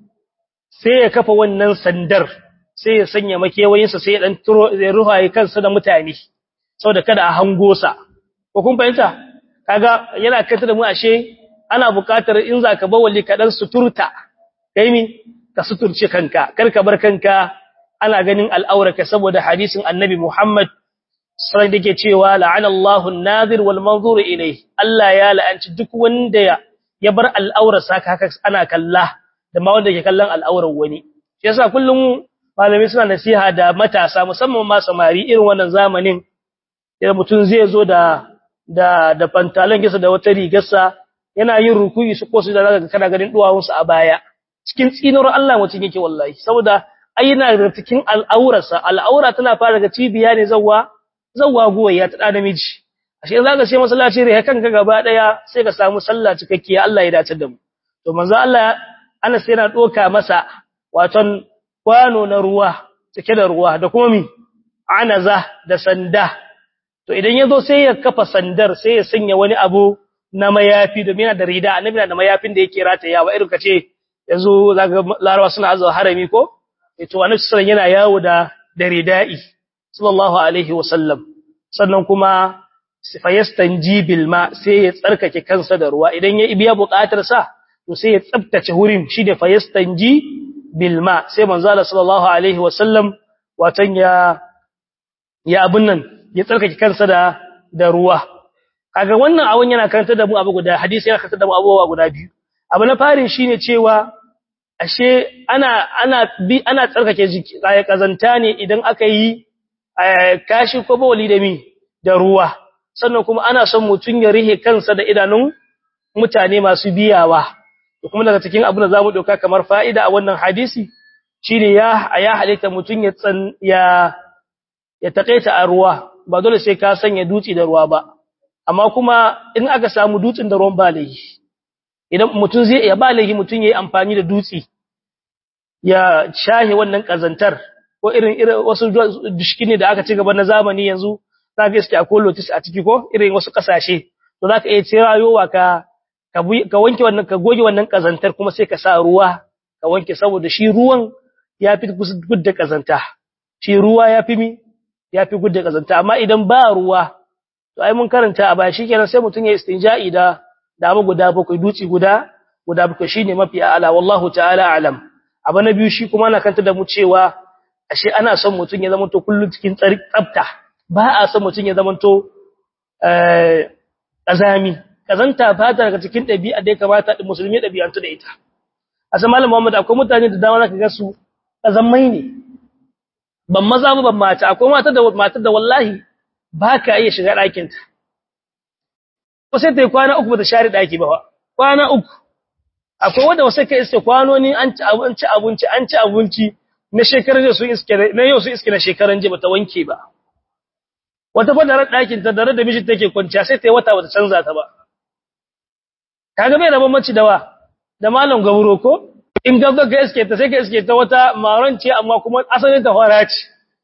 [SPEAKER 1] sai ya kafa wannan sandar sai ya sanya makewayin sa sai ya dan turo zai ruhaye kansa da mutane saboda kada a hango sa ko kun fahimta kaga yana kanta da mu ashe ana buƙatar in zaka bawali ka dan suturta kai mi ka suturce kanka kar ka bar kanka ana ganin al'auraka saboda hadisin annabi Muhammad sallallahu alaihi wasallam cewa la'ana Allahu an-nazir wal manzur ilayhi Allah ya la'anci duk wanda ya ya bar al'aurarsa haka ana kalla da ma wanda ke kallon al'aurar wani shi yasa kullum malami suna nasiha da matasa musamman ma samari irin wannan zamanin idan mutum zai zo da da da pantalon gisa da wata rigarsa yana yin rukuyi su ko su da zaka kana ganin duwawunsa a baya cikin tsinar Allah mutum yake wallahi saboda ayyana da cikin al'aurarsa al'aura tana fara daga cibiya ne zawwa zawwa goyya ta da namiji ashe zaka sai masallaci rai kanka gaba daya sai ka samu sallah cikakkiya Allah ya dace da mu to manzo Allah Anas yana doka masa waton kwano na ruwa cike da ruwa da kuma mi anaza da sanda to idan yazo sai ya kafa sandar sai ya sanya wani abu na mayafi domin yana da rida annabi na da mayafin da yake ratayawa irin kace yanzu zaka larawa suna azza harami ko to annabi sallallahu yana yawo da da ridai sallallahu alaihi wasallam sannan kuma sifayastanji bil ma sai ya tsarkake kansa da ruwa idan ya biya buƙatar sa to sai ya tsaftace hurin shi da fayastanji bil ma sai manzo Allah sallallahu alaihi wasallam watan ya ya abun nan ya tsarkake kansa da da ruwa kaga wannan awon yana karanta da mu abu guda hadisi yana karanta da mu abubuwa guda biyu abu na farin shine cewa ashe ana ana bi ana tsarkake jiki kazanta ne idan aka yi kashi ko bawli da mi da ruwa sannan kuma ana son mutun ya rihe kansa da idanun mutane masu biyawa to kuma daga cikin abin da zamu dauka kamar fa'ida a wannan hadisi shine ya ya halitta mutun ya tsan ya ya takaita a ruwa ba dole sai ka sanya dutsi da ruwa ba amma kuma in aka samu dutsin da ruwan balayi idan mutun zai ya balayi mutun yayi amfani da dutsi ya shahe wannan kazantar ko irin irin wasu dushkine da aka ci gaba na zamani yanzu zaka iske akwai lotus a ciki ko irin wasu kasashe to zaka iya tsirayowa ka ka wanke wannan ka goge wannan kazantar kuma sai ka sa ruwa ka wanke saboda shi ruwan yafi gudda kazanta shi ruwa yafi mi yafi gudda kazanta amma idan ba ruwa to ai mun karanta a baya shikenan sai mutun ya istinja'i da da abu guda bakwai duci guda guda bakwai shine mafi a'ala wallahu ta'ala alam abu na biyu shi kuma ana kanta da mu cewa ashe ana son mutun ya zama to kullun cikin tsafta ba a son mutun ya zama to eh azami kazanta fata daga cikin dabi'a da ya kamata musulmi dabi'antu da ita asa malam Muhammad akwai mutane da dama zaka ga su kazammai ne ban maza ba ban mata akwai mata da mata da wallahi baka iya shiga ɗakin ta ko sai tai kwana uku ba ta share ɗaki ba kwana uku akwai wanda wasu kai iske kwanoni an ci abinci abinci an ci abinci na shekaran da su iske na yau su iske na shekaran je bata wanke ba wata fa da ɗakin ta da da miji take kwanciya sai tai wata bata canza ta ba kaga bai da bambanci da wa da malam gaburo ko in gabga ga iske ta sai ka iske ta wata maron ce amma kuma asalin ta fara ce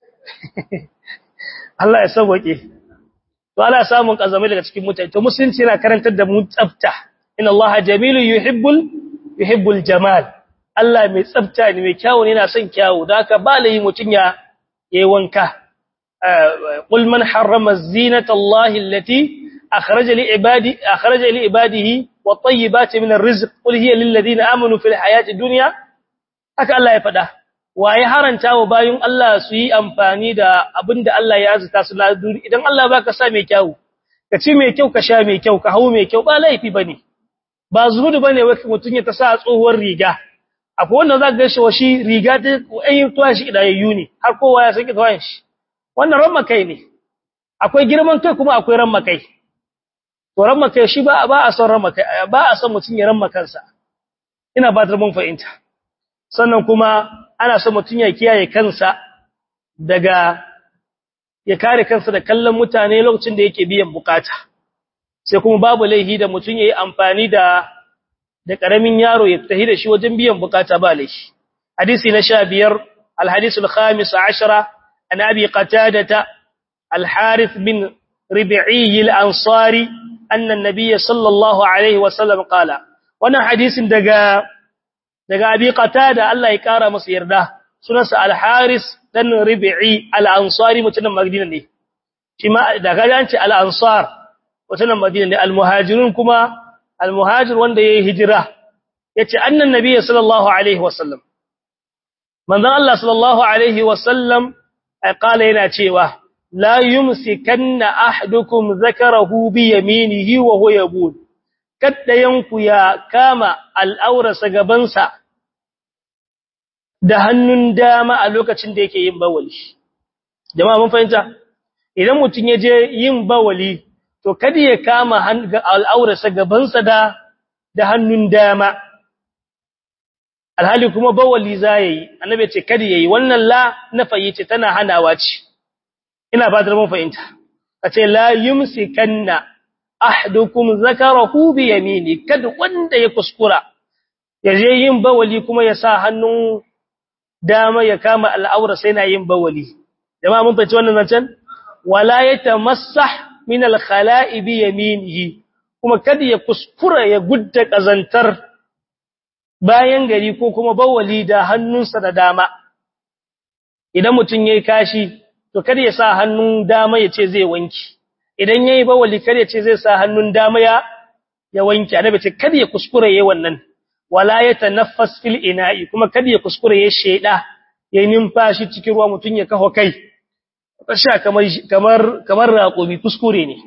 [SPEAKER 1] Allah ya sauke to Allah samun kazamai daga cikin mutane to musulunci yana karantar da mu tsafta inna Allah jamilun yuhibbul yuhibbul jamal Allah mai tsafta ne mai kyawu ne yana son kyawu da haka ba layi mutun ya yayi wanka qul man harrama zinata Allah allati akhraja li ibadi akhraja li ibadihi wat tayyibati min arrizq qul hiya lil ladina amanu fil hayati dunya haka Allah ya faɗa waye haranta wa bayun Allah su yi amfani da abinda Allah ya azuta su na duri idan Allah baka sa mai kyau ka ci mai kyau ka sha mai kyau ka hawo mai kyau ba laifi bane ba zuhudu bane wai mutun ya ta sa tsohuwar riga akwai wanda zaka ga shi washi riga ta ayi tuwa shi idayayyu ne har kowa ya san ki tuwan shi wannan ran makai ne akwai girman kai kuma akwai ran makai to ran makai shi ba ba a son ran makai ba a son mutun ya ran makansa ina ba da mun fahimta sannan kuma ana son mutun ya kiyaye kansa daga ya kare kansa da kallon mutane lokacin da yake biyan bukata sai kuma babu laihi da mutun yayi amfani da da karamin yaro ya tahi da shi wajen biyan bukata ba laihi hadisi na sha biyar alhadith alkhamis ashara an abi qatada alharith bin rib'i al-ansari anna an-nabiy sallallahu alaihi wasallam qala wannan hadisin daga daga abi qatada Allah ya kara masa yarda sunansa al-haris dan rib'i al-ansari mutumin madina ne shi ma daga an ce al-ansar mutumin madina ne al-muhajirun kuma al-muhajir wanda yayi hijira yace annan nabiyyi sallallahu alaihi wasallam manzon Allah sallallahu alaihi wasallam ai kala yana cewa la yumsikanna ahadukum zakarahu bi yaminihi wa huwa yabul kadda yanku ya kama al'aurarsa gabansa da hannun dama a lokacin da yake yin bawali jama'a mun fahimta idan mutun ya je yin bawali to kada ya kama al'aurarsa gabansa da da hannun dama alhali kuma bawali zai annabi ce kada yayi wannan la nafayi ce tana hanawa ce ina fatar mun fahimta kace la yumsikanna ahdukum zakarahu bi yamini kada wanda ya kuskura yaje yin bawali kuma ya sa hannun dama ya kama al'aura sai na yin bawali jama'a mun fahimci wannan zancen wala yatamassah min al-khala'i bi yaminihi kuma kada ya kuskura ya gudda kazantar bayan gari ko kuma bawali da hannunsa da dama idan mutun yayi kashi to kada ya sa hannun dama ya ce zai wanki idan yayi bawali kada ya ce zai sa hannun dama ya ya wanki annabi ce kada ya kuskura yayi wannan wala yatanaffas fil ina'i kuma kada ya kuskura yayi sheda yayi numfashi cikin ruwa mutun ya kaho kai sha kamar kamar kamar raƙumi kuskure ne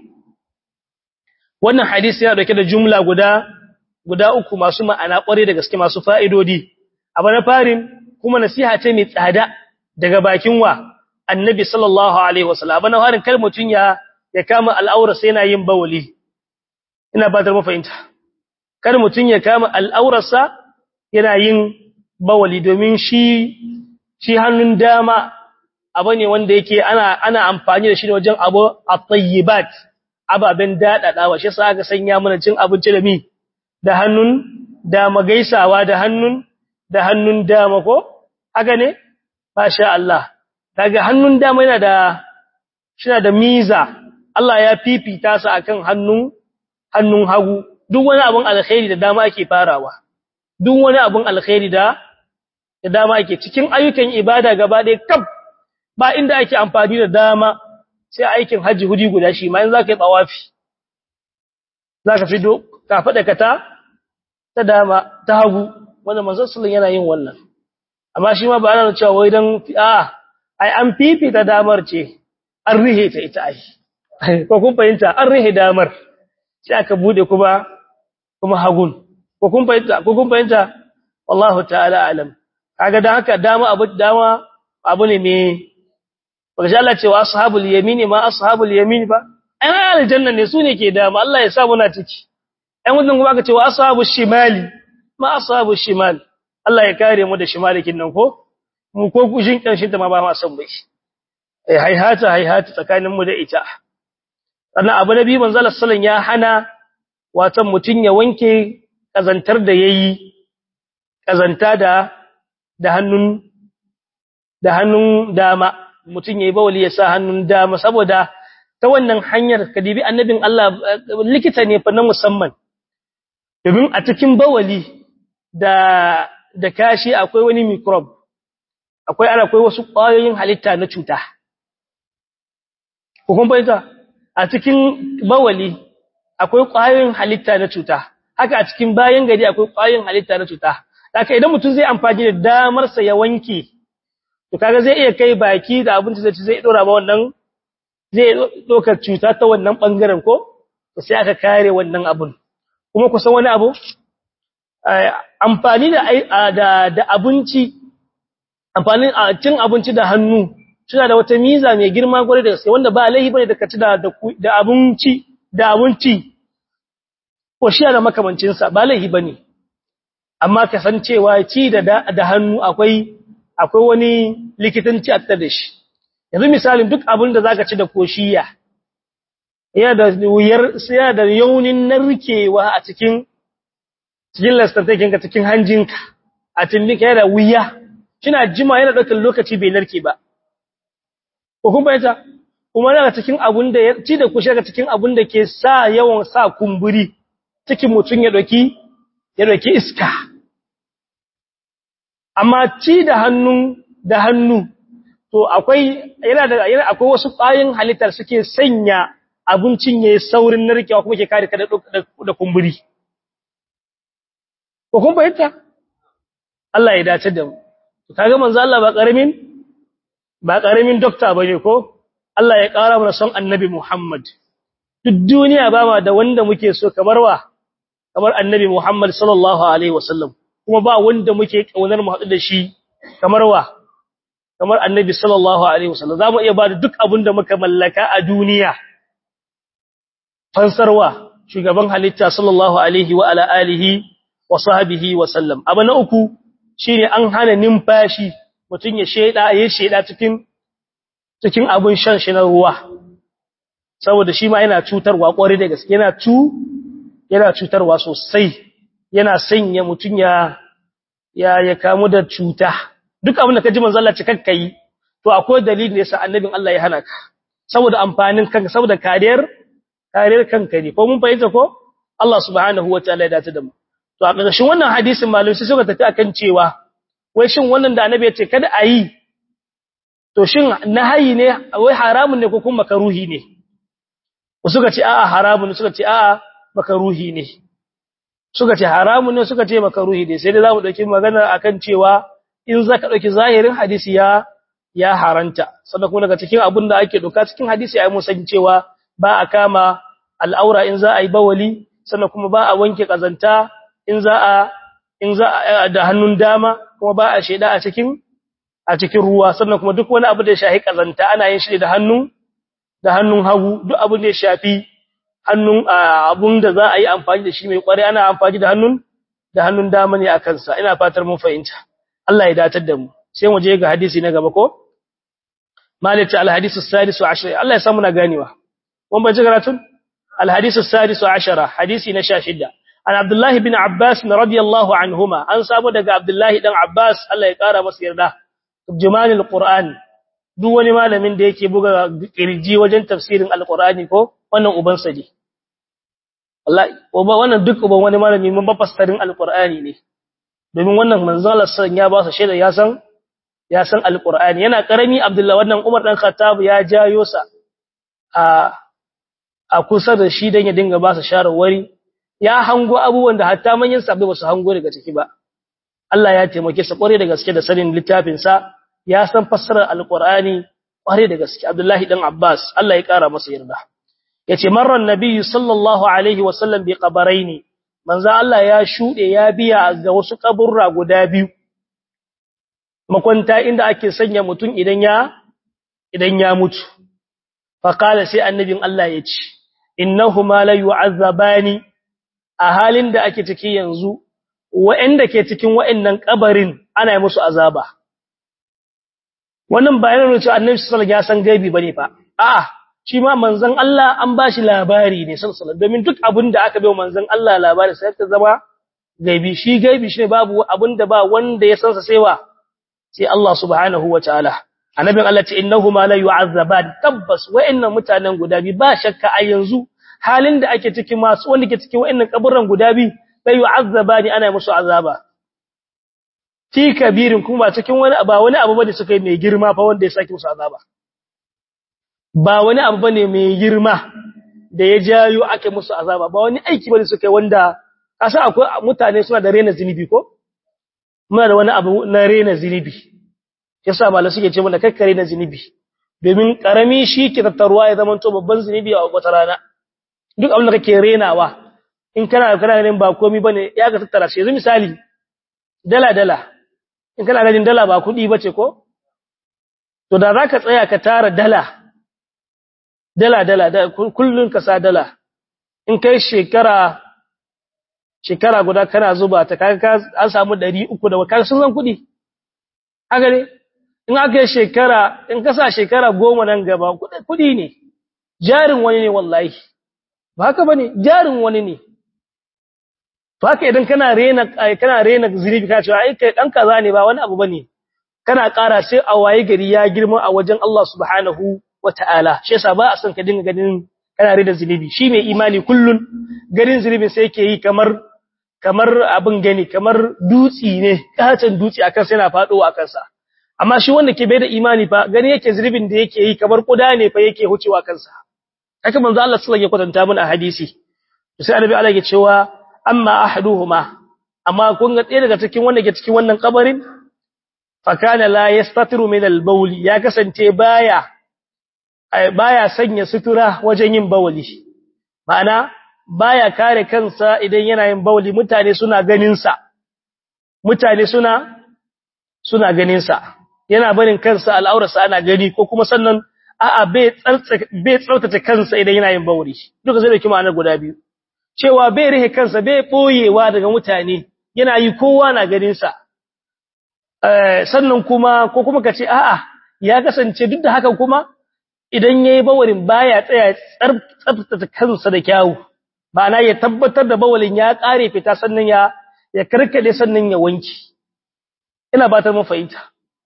[SPEAKER 1] wannan hadisi yana dauke da jumla guda guda uku masu ma'ana kware da gaske masu fa'idodi abu na farin kuma nasiha ce mai tsada daga bakin wa annabi sallallahu alaihi wasallam abu na farin kar mutun ya ya kama al'aura sai yana yin bawali ina ba da mafahimta kar mutun ya kama al'aurarsa yana yin bawali domin shi shi hannun dama abu ne wanda yake ana ana amfani da shi wajen abu at-tayyibat ababen dadadawa shi yasa aka sanya mana cin abinci da mi da hannun dama gaisawa da hannun da hannun dama ko haka ne masha Allah daga hannun dama yana da shina da miza Allah ya fifita sa akan hannun hannun hagu duk wani abun alkhairi da dama ake farawa duk wani abun alkhairi da da dama ake cikin ayyukan ibada gaba ɗaya kaf ba inda ake amfani da dama sai aikin haji hudi guda shi ma in zaka yi tawafi zaka fido ka fada ka ta ta dama ta hagu wanda manzon sallallahu yana yin wannan amma shi ma ba ana cewa wai dan a ai an fifita damar ce an rihe ta ita ai ko kun fahimta an rihe damar sai aka bude kuma kuma hagun ko kun fahimta ko kun fahimta wallahu ta'ala alam kaga dan haka dama abu dama abu ne me wanda Allah ce wa ashabul yamin ma ashabul yamin ba ai aljanna ne su ne ke dama Allah ya sa muna ciki ai wannan kuma aka ce wa ashabul shimali ma ashabul shimal Allah ya kare mu da shimalikin nan ko mu ko kushin kanshin ta ma ba ma san bai eh haihata haihata tsakanin mu da ita sannan abu nabi manzo Allah sallallahu alaihi wasallam ya hana watan mutun ya wanke kazantar da yayi kazanta da da hannun da hannun dama mutun yayi bawali ya sa hannun dama saboda ta wannan hanyar kadibi annabin Allah likita ne fa na musamman domin a cikin bawali da da kashi akwai wani microbe akwai ana akwai wasu ƙwayoyin halitta na cuta ko kun bayyana a cikin bawali akwai ƙwayoyin halitta na cuta haka a cikin bayan gari akwai ƙwayoyin halitta na cuta haka idan mutum zai amfani da damar sa ya wanke to kaga zai iya kai baki da abinci zai ci zai dora ba wannan zai doka cuta ta wannan bangaren ko to sai aka kare wannan abun kuma kusan wani abu amfani da da da abinci amfanin cin abinci da hannu suna da wata miza mai girma gore da gaske wanda ba laifi bane da kaci da da abinci da abinci ko shi da makamancin sa ba laifi bane amma kasancewa ci da da hannu akwai akwai wani likitanci a tare da shi yanzu misalin duk abin da zaka ci da koshiya yana da wuyar sai da yaunin narkewa a cikin cikin lastantakin ka cikin hanjinka a tindinka yana da wuya kina jima yana daukar lokaci bai narke ba ko kun bayyana kuma daga cikin abun da ci da kushe daga cikin abun da ke sa yawan sa kumburi cikin mutun ya doki ya doki iska amma ci da hannu da hannu to akwai yana da yana akwai wasu ƙwayoyin halittar suke sanya abincin yayin saurin narkewa kuma ke kare ka da da kumburi ko kun bayyana Allah ya dace da mu kaga manzo Allah ba karamin ba karamin doctor bane ko Allah ya kara mana son annabi Muhammad duk duniya ba ma da wanda muke so kamar wa kamar annabi Muhammad sallallahu alaihi wasallam kuma ba wanda muke kaunar mu hadu da shi kamar wa kamar annabi sallallahu alaihi wasallam zamu iya ba da duk abin da muka mallaka a duniya fansarwa shugaban halitta sallallahu alaihi wa ala alihi wa sahbihi wa sallam abu na uku shine an hana numfashi mutun ya sheda ya sheda cikin cikin abun shan shi na ruwa saboda shi ma yana cutarwa kware da gaske yana cu yana cutarwa sosai yana sanya mutun ya ya ya kamu da cuta duk abin da kaji manzo Allah cikakkai to akwai dalilin yasa annabin Allah ya hana ka saboda amfanin kanka saboda kariyar kariyar kanka ne ko mun fahimta ko Allah subhanahu wataala ya dace da mu to a ƙarshen wannan hadisin malami sai suka tafi akan cewa wai shin wannan da annabi ya ce kada a yi to shin nahayi ne wai haramun ne ko kuma makaruhi ne suka ce a'a haramun suka ce a'a makaruhi ne suka ce haramun ne suka ce makaruhi ne sai dai zamu dauki magana akan cewa in zaka dauki zahirin hadisi ya ya haranta sannan kuma daga cikin abin da ake doka cikin hadisi ai mun san cewa ba a kama al'aura in za a yi bawali sannan kuma ba a wanke kazanta in za a in za a da hannun dama kuma ba a sheda a cikin a cikin ruwa sannan kuma duk wani abu da ya shafi kazanta ana yin shi da hannun da hannun hagu duk abin da ya shafi hannun abun da za a yi amfani da shi mai kware ana amfani da hannun da hannun dama ne a kansa ina fatar mun fahimta Allah ya datar da mu sai mu je ga hadisi na gaba ko malaka al hadisu sadisu ashara Allah ya samu na ganewa mun baje karatun al hadisu sadisu ashara hadisi na sha shida an Abdullah ibn Abbas radiyallahu anhuma an sabo daga Abdullah dan Abbas Allah ya kara masa yarda jumanil Qur'an duk wani malamin da yake buga kirji wajen tafsirin alqur'ani ko wannan uban sa ne wallahi uba wannan duk uban wani malami mun ba fassarin alqur'ani ne domin wannan manzo Allah sallallahu ya ba sa shaida ya san ya san alqur'ani yana karami Abdullah wannan Umar dan Khattab ya jayo sa a a kusa da shi dan ya dinga ba sa shawarwari ya hango abubuwan da hatta manyan sabbi ba su hango daga ciki ba Allah ya taimake sa kware da gaske da sanin littafin sa ya san fassarar alqur'ani kware da gaske Abdullahi dan Abbas Allah ya kara masa yarda yace marran nabiyyu sallallahu alaihi wasallam bi qabaraini manzo Allah ya shude ya biya ga wasu kaburra guda biyu makwanta inda ake sanya mutun idan ya idan ya mutu fa qala sai annabin Allah yace innahuma la yu'azzabani a halin da ake ciki yanzu wa'anda ke cikin wa'annan kabarin ana yi musu azaba wannan bayanin ne cewa annabi sallallahu alaihi wasallam ya san gaibi bane fa a'a shi ma manzon Allah an bashi labari ne sallallahu alaihi wasallam domin duk abin da aka bayo manzon Allah labari sai ta zama gaibi shi gaibi shine babu abin da ba wanda ya san sa sai wa sai Allah subhanahu wataala annabin Allah ce innahuma la yu'azzaban tabbas wa'annan mutanen guda bi ba shakka a yanzu halin da ake cikin masu wanda ke cikin wa'annan kaburran guda bi la yu'azzabani ana musu azaba fi kabirin kuma cikin wani ba wani abu bane suka yi mai girma fa wanda ya saki musu azaba ba wani abu bane mai girma da ya jayo ake musu azaba ba wani aiki bane suka yi wanda kasa akwai mutane suna da rena zinubi ko muna da wani abu na rena zinubi yasa malai suke ce mana kakkare na zinubi domin karami shi ke tattaruwa ya zama to babban zinubi a wata rana duk abin da kake renawa in kana kana ganin ba komai bane ya ga tattara shi yanzu misali dala dala in kana ganin dala ba kudi bace ko to da zaka tsaya ka tara dala dala dala kullun ka sa dala in kai shekara shekara guda kana zuba ta kaga an samu ɗari uku da kaga sun zan kudi haka ne in aka yi shekara in ka sa shekara goma nan gaba kudi ne jarin wani ne wallahi ba haka bane jarin wani ne to haka idan kana rena kana rena zuribi ka cewa ai kai dan kaza ne ba wani abu bane kana ƙara sai a waye gari ya girma a wajen Allah subhanahu wataala shi yasa ba a san ka dinga ganin kana rena zuribi shi mai imani kullun garin zuribin sai yake yi kamar kamar abin gani kamar dutsi ne kacin dutsi akan sai na fado a kansa amma shi wanda ke bai da imani fa gani yake zuribin da yake yi kamar kuda ne fa yake hucewa kansa haka manzo Allah sallallahu alaihi wasallam ya kwatanta mun a hadisi sai annabi Allah ya cewa amma ahaduhuma amma kun ga ɗaya daga cikin wanda ke cikin wannan kabarin fa kana la yastatiru min al-bawl ya kasance baya baya sanya sutura wajen yin bawli ma'ana baya kare kansa idan yana yin bawli mutane suna ganin sa mutane suna suna ganin sa yana barin kansa al'aurarsa ana gani ko kuma sannan a'a bai tsartsake bai tsautace kansa idan yana yin bawli duka zai dauki ma'anar guda biyu cewa bai rihe kansa bai boyewa daga mutane yana yi kowa na ganin sa eh sannan kuma ko kuma kace a'a ya kasance duk da haka kuma idan yayi bawlin baya tsaya tsaftace kansa da kyawu ma'ana ya tabbatar da bawlin ya kare fita sannan ya ya karkade sannan ya wanki ina batar mun fahimta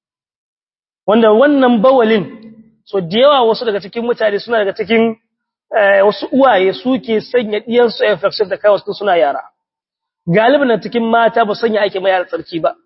[SPEAKER 1] wanda wannan bawlin so da yawa wasu daga cikin mutane suna daga cikin wasu uwaye suke sanya diyansu infection da kai wasu suna yara galibin cikin mata ba sanya ake mai tsarki ba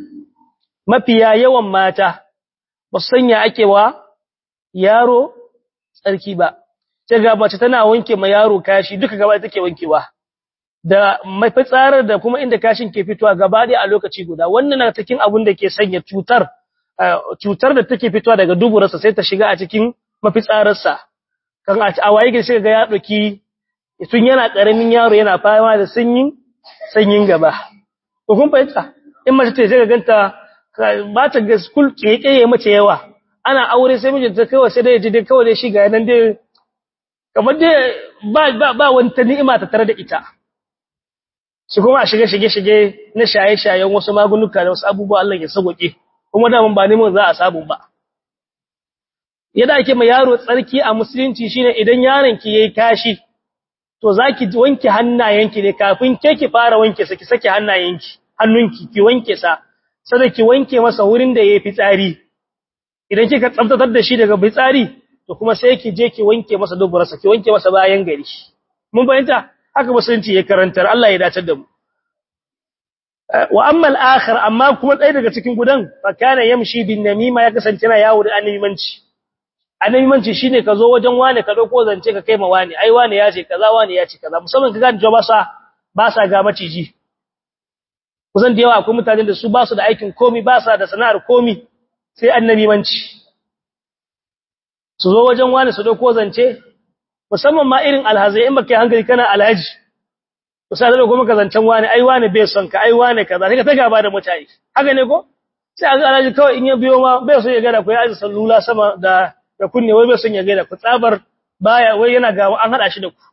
[SPEAKER 1] mafiya yawan mata ba sanya ake wa yaro tsarki ba sai ga mace tana wanke ma yaro kashi duka gaba take wankewa da mafitsarar da kuma inda kashin ke fitowa gaba ɗaya a lokaci guda wannan na cikin abun da ke sanya cutar cutar da take fitowa daga duburarsa sai ta shiga a cikin mafitsararsa kan a waye ga sai ga ya doki tun yana karamin yaro yana fama da sanyin sanyin gaba ko kun fahimta in mace ce sai ga ganta ba ta ga school kekeye mace yawa ana aure sai mijinta kawai sai dai ji dai kawai dai shi ga nan dai kamar dai ba ba ba wanta ni'ima ta tare da ita shi kuma a shige shige shige na shaye shayen wasu magunuka da wasu abubuwa Allah ya sagoke kuma da mun ba neman za a sabu ba yadda ake mai yaro tsarki a musulunci shine idan yaron ki yayi kashi to zaki wanke hannayenki ne kafin ke ki fara wanke sa ki saki hannayenki hannunki ki wanke sa sai ki wanke masa wurin da yayi fitsari idan kika tsaftatar da shi daga fitsari to kuma sai ki je ki wanke masa duburarsa ki wanke masa bayan gari mun bayyana haka musulunci ya karantar Allah ya dace da mu wa amma al-akhir amma kuma dai daga cikin gudan fa kana yamshi bin namima ya kasance yana yawo da annabimanci annabimanci shine ka zo wajen wani ka dauko zance ka kai ma wani ai wani ya ce kaza wani ya ce kaza musamman ka gane ba sa ba sa ga maciji kusan da yawa akwai mutanen da su ba su da aikin komi ba sa da sana'ar komi sai annabimanci su zo wajen wani su dauko zance musamman ma irin alhazai in baka hankali kana alhaji kusa da kuma ka zancen wani ai wani bai son ka ai wani kaza sai ka ta gaba da mutane haka ne ko sai alhaji kawai in ya biyo ma bai so ya ga da ku ya aje sallula sama da da kunne wai bai son ya ga da ku tsabar baya wai yana ga an hada shi da ku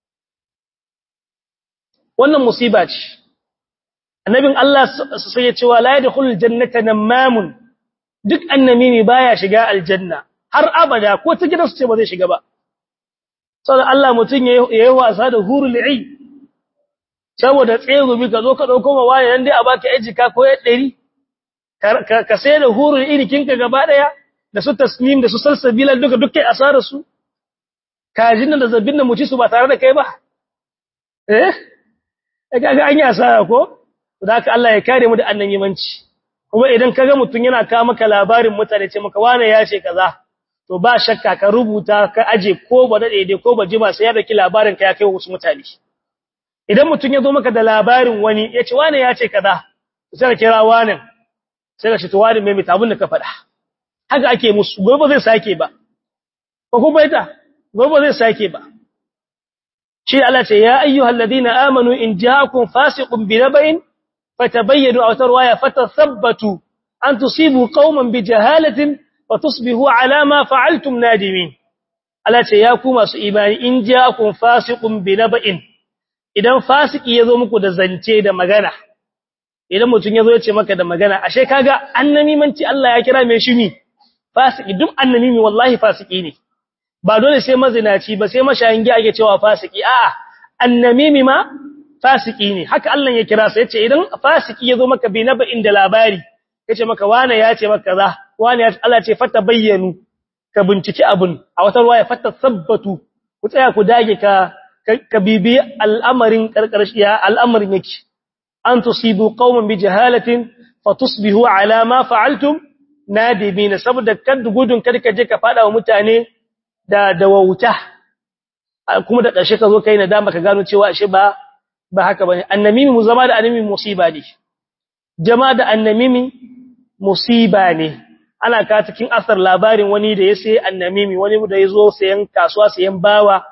[SPEAKER 1] wannan musiba ce annabin Allah sai ya ce wa la yadkhulul jannata namamun duk annamimi baya shiga aljanna har abada ko ta gidansu ce ba zai shiga ba saboda Allah mutun yayi wasa da hurul ain saboda tsegumi ka zo ka dauko ma wani nan dai a baka ejika ko ya ɗari ka sai da hurul ain kinka gaba daya da su tasnim da su salsabila duka dukkan asarar su kajin da zabbin da muci su ba tare da kai ba eh kaga an yi asara ko da haka Allah ya kare mu da annabimanci kuma idan kaga mutun yana ka maka labarin mutane ce maka wane ya ce kaza to ba shakka ka rubuta ka aje ko ba dade ko ba jima sai ya daki labarin ka ya kai wasu mutane idan mutun ya zo maka da labarin wani ya ce wane ya ce kaza sai ka kira wani sai ka ce to wani mai mutabun da ka faɗa haka ake musu gobe zai sake ba ko kuma ita gobe zai sake ba shi Allah ce ya ayyuhal ladina amanu in ja'akum fasiqun binaba'in fatabayyanu aw tarwaya fatathabbatu an tusibu qauman bijahalatin fatusbihu ala ma fa'altum nadimin Allah ce ya ku masu imani in ja'akum fasiqun binaba'in idan fasiki yazo muku da zance da magana idan mutun yazo ya ce maka da magana ashe kaga annamimanci Allah ya kira mai shimi fasiki duk annamimi wallahi fasiki ne ba dole sai mazinaci ba sai mashayin giya ake cewa fasiki a'a annamimi ma fasiki ne haka Allah ya kira sa yace idan fasiki yazo maka bi na ba inda labari yace maka wane ya ce maka kaza wane ya Allah ce fata bayyanu ka binciki abun a wata ruwaya fata sabbatu ku tsaya ku dage ka ka bibi al'amarin karkarshiya al'amarin yake an tusibu qauman bi jahalatin fatusbihu ala ma fa'altum nadibina saboda kad gudun kada ka je ka fada wa mutane da da wauta kuma da ƙarshe ka zo kai nadama ka gano cewa ashe ba ba haka bane annamimi mu zama da annamimi musiba ne jama'a da annamimi musiba ne ana ka cikin asar labarin wani da ya sai annamimi wani da ya zo sayan kasuwa sayan bawa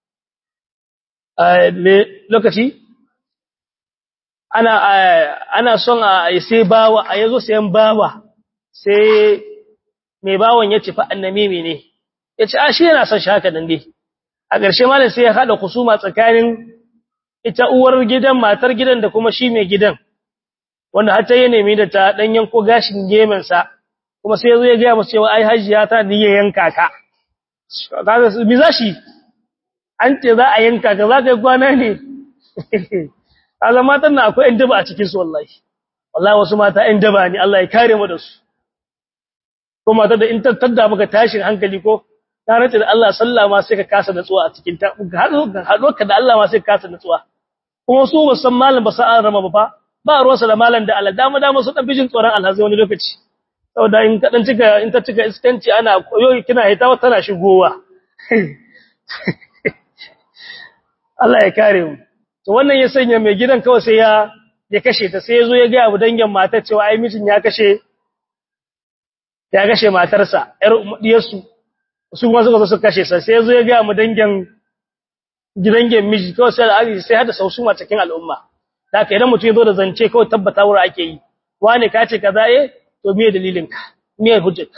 [SPEAKER 1] a lokaci ana ana son a sai bawa a yazo sayan bawa sai mai bawon ya ce fa annamimi ne yace a shi yana son shi haka dan dai a ƙarshe malam sai ya hada kusuma tsakanin ita uwar gidan matar gidan da kuma shi mai gidan wanda har ta yi nemi da ta dan yanko gashin gemen sa kuma sai yazo ya ga musu cewa ai hajiya ta diye yanka ka kaga mi zashi an ce za a yanka ka za ka yi kwana ne kaza matan na akwai indaba a cikin su wallahi wallahi wasu mata indaba ne Allah ya kare mu da su ko mata da in ta tadda maka tashin hankali ko ta rantsa da Allah sallama sai ka kasa natsuwa a cikin ta hado ka da Allah ma sai ka kasa natsuwa kuma su ba san malam ba sa'an rama ba ba ruwansa da malam da Allah dama dama su dan bijin tsoron Allah zai wani lokaci saboda in ka dan cika in ta cika iskanci ana koyo kina hita wata tana shigowa Allah ya kare mu to wannan ya sanya mai gidan kawai sai ya ya kashe ta sai yazo ya ga abu dangin matar cewa ai mijin ya kashe ya kashe matarsa yar diyarsu su kuma suka zo su kashe sa sai yazo ya ga mu dangin gidangen miji kawai sai da sai hada sausuma cikin al'umma da haka idan mutum yazo da zance kawai tabbata wura ake yi wane ka ce kaza eh to me dalilin ka me hujjarka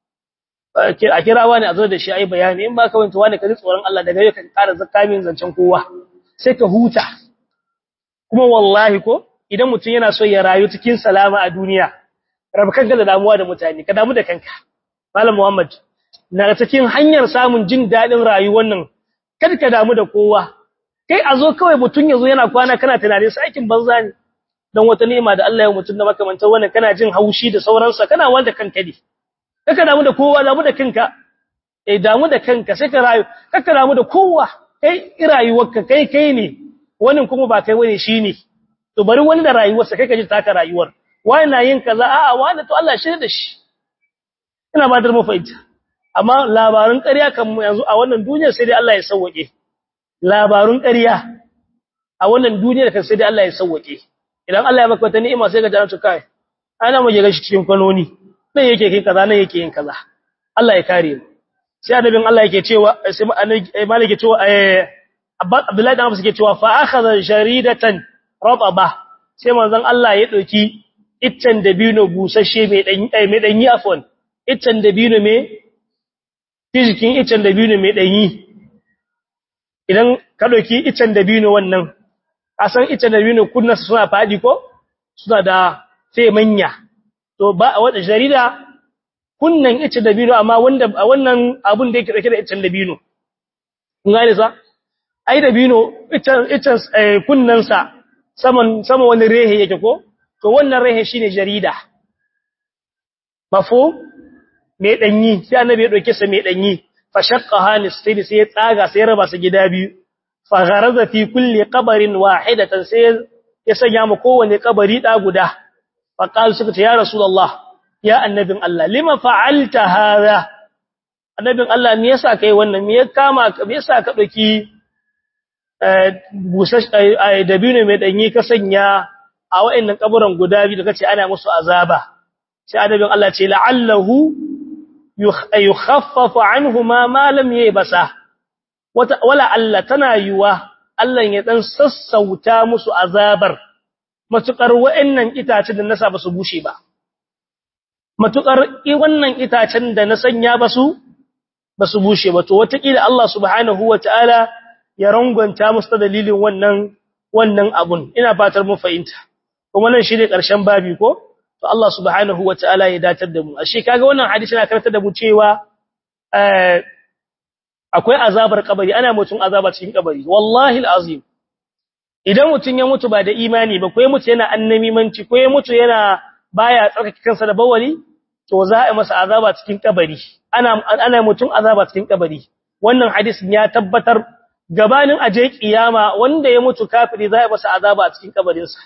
[SPEAKER 1] a kira wani a zo da shi ai bayani in ba ka wanta wani ka ji tsoron Allah daga yau ka ƙara zakamin zancen kowa sai ka huta kuma wallahi ko idan mutum yana so ya rayu cikin salama a duniya rabu kanka da damuwa da mutane ka damu da kanka malam Muhammad na cikin hanyar samun jin dadin rayuwar nan kada ka damu da kowa kai a zo kawai mutum yazo yana kwana kana tunanin sa aikin banza ne dan wata ni'ima da Allah ya mutum da makamantar wannan kana jin haushi da sauransa kana wanda kanka ne kaka damu da kowa damu da kanka eh damu da kanka sai ka rayu kaka damu da kowa kai rayuwarka kai kai ne wannan kuma ba kai wani shine to bari wani da rayuwarsa kai ka ji taka rayuwar wani na yin kaza a'a wani to Allah shi da shi ina ba da mafaita amma labarun ƙarya kan mu yanzu a wannan duniyar sai dai Allah ya sauke labarun ƙarya a wannan duniyar kan sai dai Allah ya sauke idan Allah ya maka wata ni'ima sai ka ji kai ana mu ga shi cikin kwanoni nan yake kin kaza nan yake yin kaza Allah ya kare mu sai annabin Allah yake cewa sai malike cewa eh Abdullahi dan Abbas yake cewa fa akhadha jaridatan rababa sai manzon Allah ya dauki iccen dabino busasshe mai dan mai danyi afwan iccen dabino mai fijikin iccen dabino mai danyi idan ka dauki iccen dabino wannan kasan iccen dabino kunna suna fadi ko suna da sai manya to ba a wata jarida kunnan ice dabino amma wanda wannan abun da yake dauke da icen dabino kun gane sa ai dabino icen icen kunnan sa saman sama wani rehe yake ko to wannan rehe shine jarida mafu me danyi sai annabi ya dauke sa me danyi fa shaqqaha nisfaini sai ya tsaga sai ya raba su gida biyu fa gharaza fi kulli qabrin wahidatan sai ya sanya mu kowanne kabari da guda فقال سكت يا رسول الله يا النبي الله لما فعلت هذا النبي الله me yasa kai wannan me ya kama me yasa ka dauki eh busash dabino mai danyi ka sanya a wayannan kaburan guda biyu da kace ana musu azaba sai annabin Allah ce la'allahu yukhaffafu anhuma ma lam yabsa wata wala Allah tana yuwa Allah ya dan sassauta musu azabar matukar wayannan itacen da nasa ba su bushe ba matukar wannan itacen da na sanya ba su ba su bushe ba to watakila Allah subhanahu wataala ya rangwanta musu dalilin wannan wannan abun ina fatar mun fahimta kuma nan shine karshen babi ko to Allah subhanahu wataala ya datar da mu ashe kaga wannan hadisi yana karantar da mu cewa eh akwai azabar kabari ana mutun azaba cikin kabari wallahi alazim idan mutun ya mutu ba da imani ba ko ya mutu yana annamimanci ko ya mutu yana baya tsarkake kansa da bawali to za a masa azaba cikin kabari ana ana mutun azaba cikin kabari wannan hadisin ya tabbatar gabanin aje kiyama wanda ya mutu kafiri za a masa azaba a cikin kabarinsa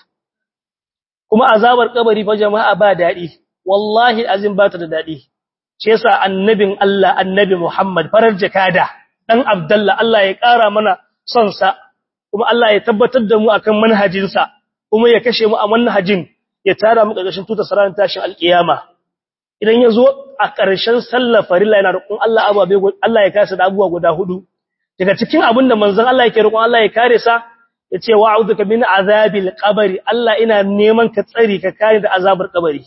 [SPEAKER 1] kuma azabar kabari fa jama'a ba dadi wallahi azim ba ta da dadi shi yasa annabin Allah annabi Muhammad farar jakada dan Abdullah Allah ya kara mana son sa kuma Allah ya tabbatar da mu akan manhajin sa kuma ya kashe mu a manhajin ya tara mu ƙarshen tuta saran tashin alkiyama idan yazo a ƙarshen sallar farilla yana roƙon Allah ababe Allah ya kasa da abubuwa guda hudu daga cikin abinda manzon Allah yake roƙon Allah ya kare sa yace wa'udhuka min azabil qabri Allah ina neman ka tsari ka kare da azabar kabari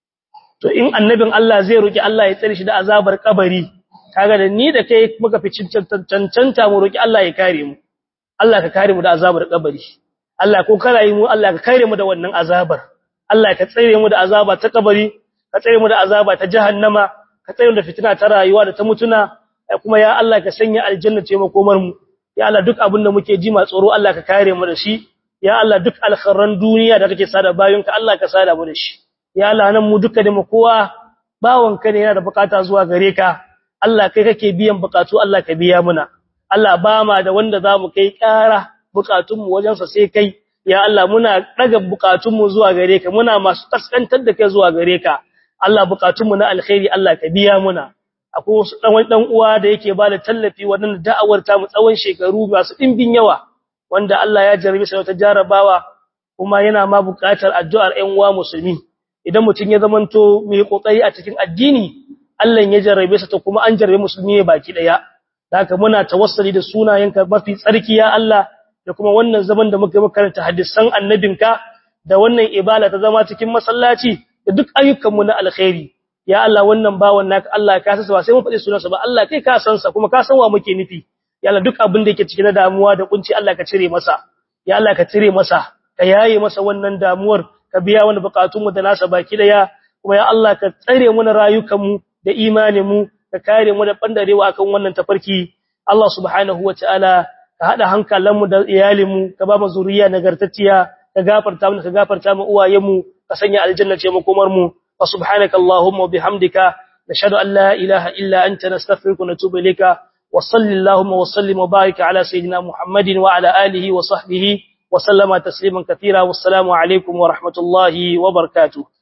[SPEAKER 1] to in annabin Allah zai roki Allah ya tsare shi da azabar kabari kaga da ni da kai muka fi cancanta mu roki Allah ya kare mu Allah ka kare mu da azabar kabari Allah ko kare mu Allah ka kare mu da wannan azabar Allah ka tsare mu da azaba ta kabari ka tsare mu da azaba ta jahannama ka tsare mu da fitina ta rayuwa da ta mutuna kuma ya Allah ka sanya aljanna ce makomar mu ya Allah duk abin da muke ji ma tsoro Allah ka kare mu da shi ya Allah duk alkharan duniya da kake sada bayonka Allah ka sada mu da shi ya Allah nan mu duka da mu kowa bawanka ne yana da bukata zuwa gare ka Allah kai kake biyan bukatu Allah ka biya muna Allah ba ma da wanda zamu kai ƙara bukatun mu wajen sa sai kai ya Allah muna daga bukatun mu zuwa gare ka muna masu kaskantar da kai zuwa gare ka Allah bukatun mu na alkhairi Allah ka biya muna akwai wasu dan dan uwa da yake ba da tallafi wannan da'awar ta mu tsawon shekaru masu dimbin yawa wanda Allah ya jarabe sa ta jarabawa kuma yana ma buƙatar addu'ar ƴan uwa musulmi idan mutun ya zamanto mai kokari a cikin addini Allah ya jarabe sa ta kuma an jarabe musulmi baki daya haka muna tawassuli da sunayenka mafi tsarki ya Allah da kuma wannan zaman da muka karanta hadisan annabinka da wannan ibada ta zama cikin masallaci da duk ayyukan mu na alkhairi ya Allah wannan bawon naka Allah ka san sa sai mun faɗi sunansa ba Allah kai ka san sa kuma ka san wa muke nufi ya Allah duk abin da yake cikin damuwa da kunci Allah ka cire masa ya Allah ka cire masa ka yaye masa wannan damuwar ka biya wani bukatun mu da nasa baki daya kuma ya Allah ka tsare mu na rayukan mu da imanin mu ka kare mu da bandarewa akan wannan tafarki Allah subhanahu wataala ka hada hankalan mu da iyalin mu ka ba mu zuriya nagartacciya ka gafarta mu ka gafarta mu uwayen mu ka sanya aljanna ce makomar mu وسبحانك اللهم وبحمدك نشهد أن لا إله إلا أنت نستغفرك ونتوب إليك وصل اللهم وسلم وبارك على سيدنا محمد وعلى آله وصحبه وسلم تسليما كثيرا والسلام عليكم ورحمة الله وبركاته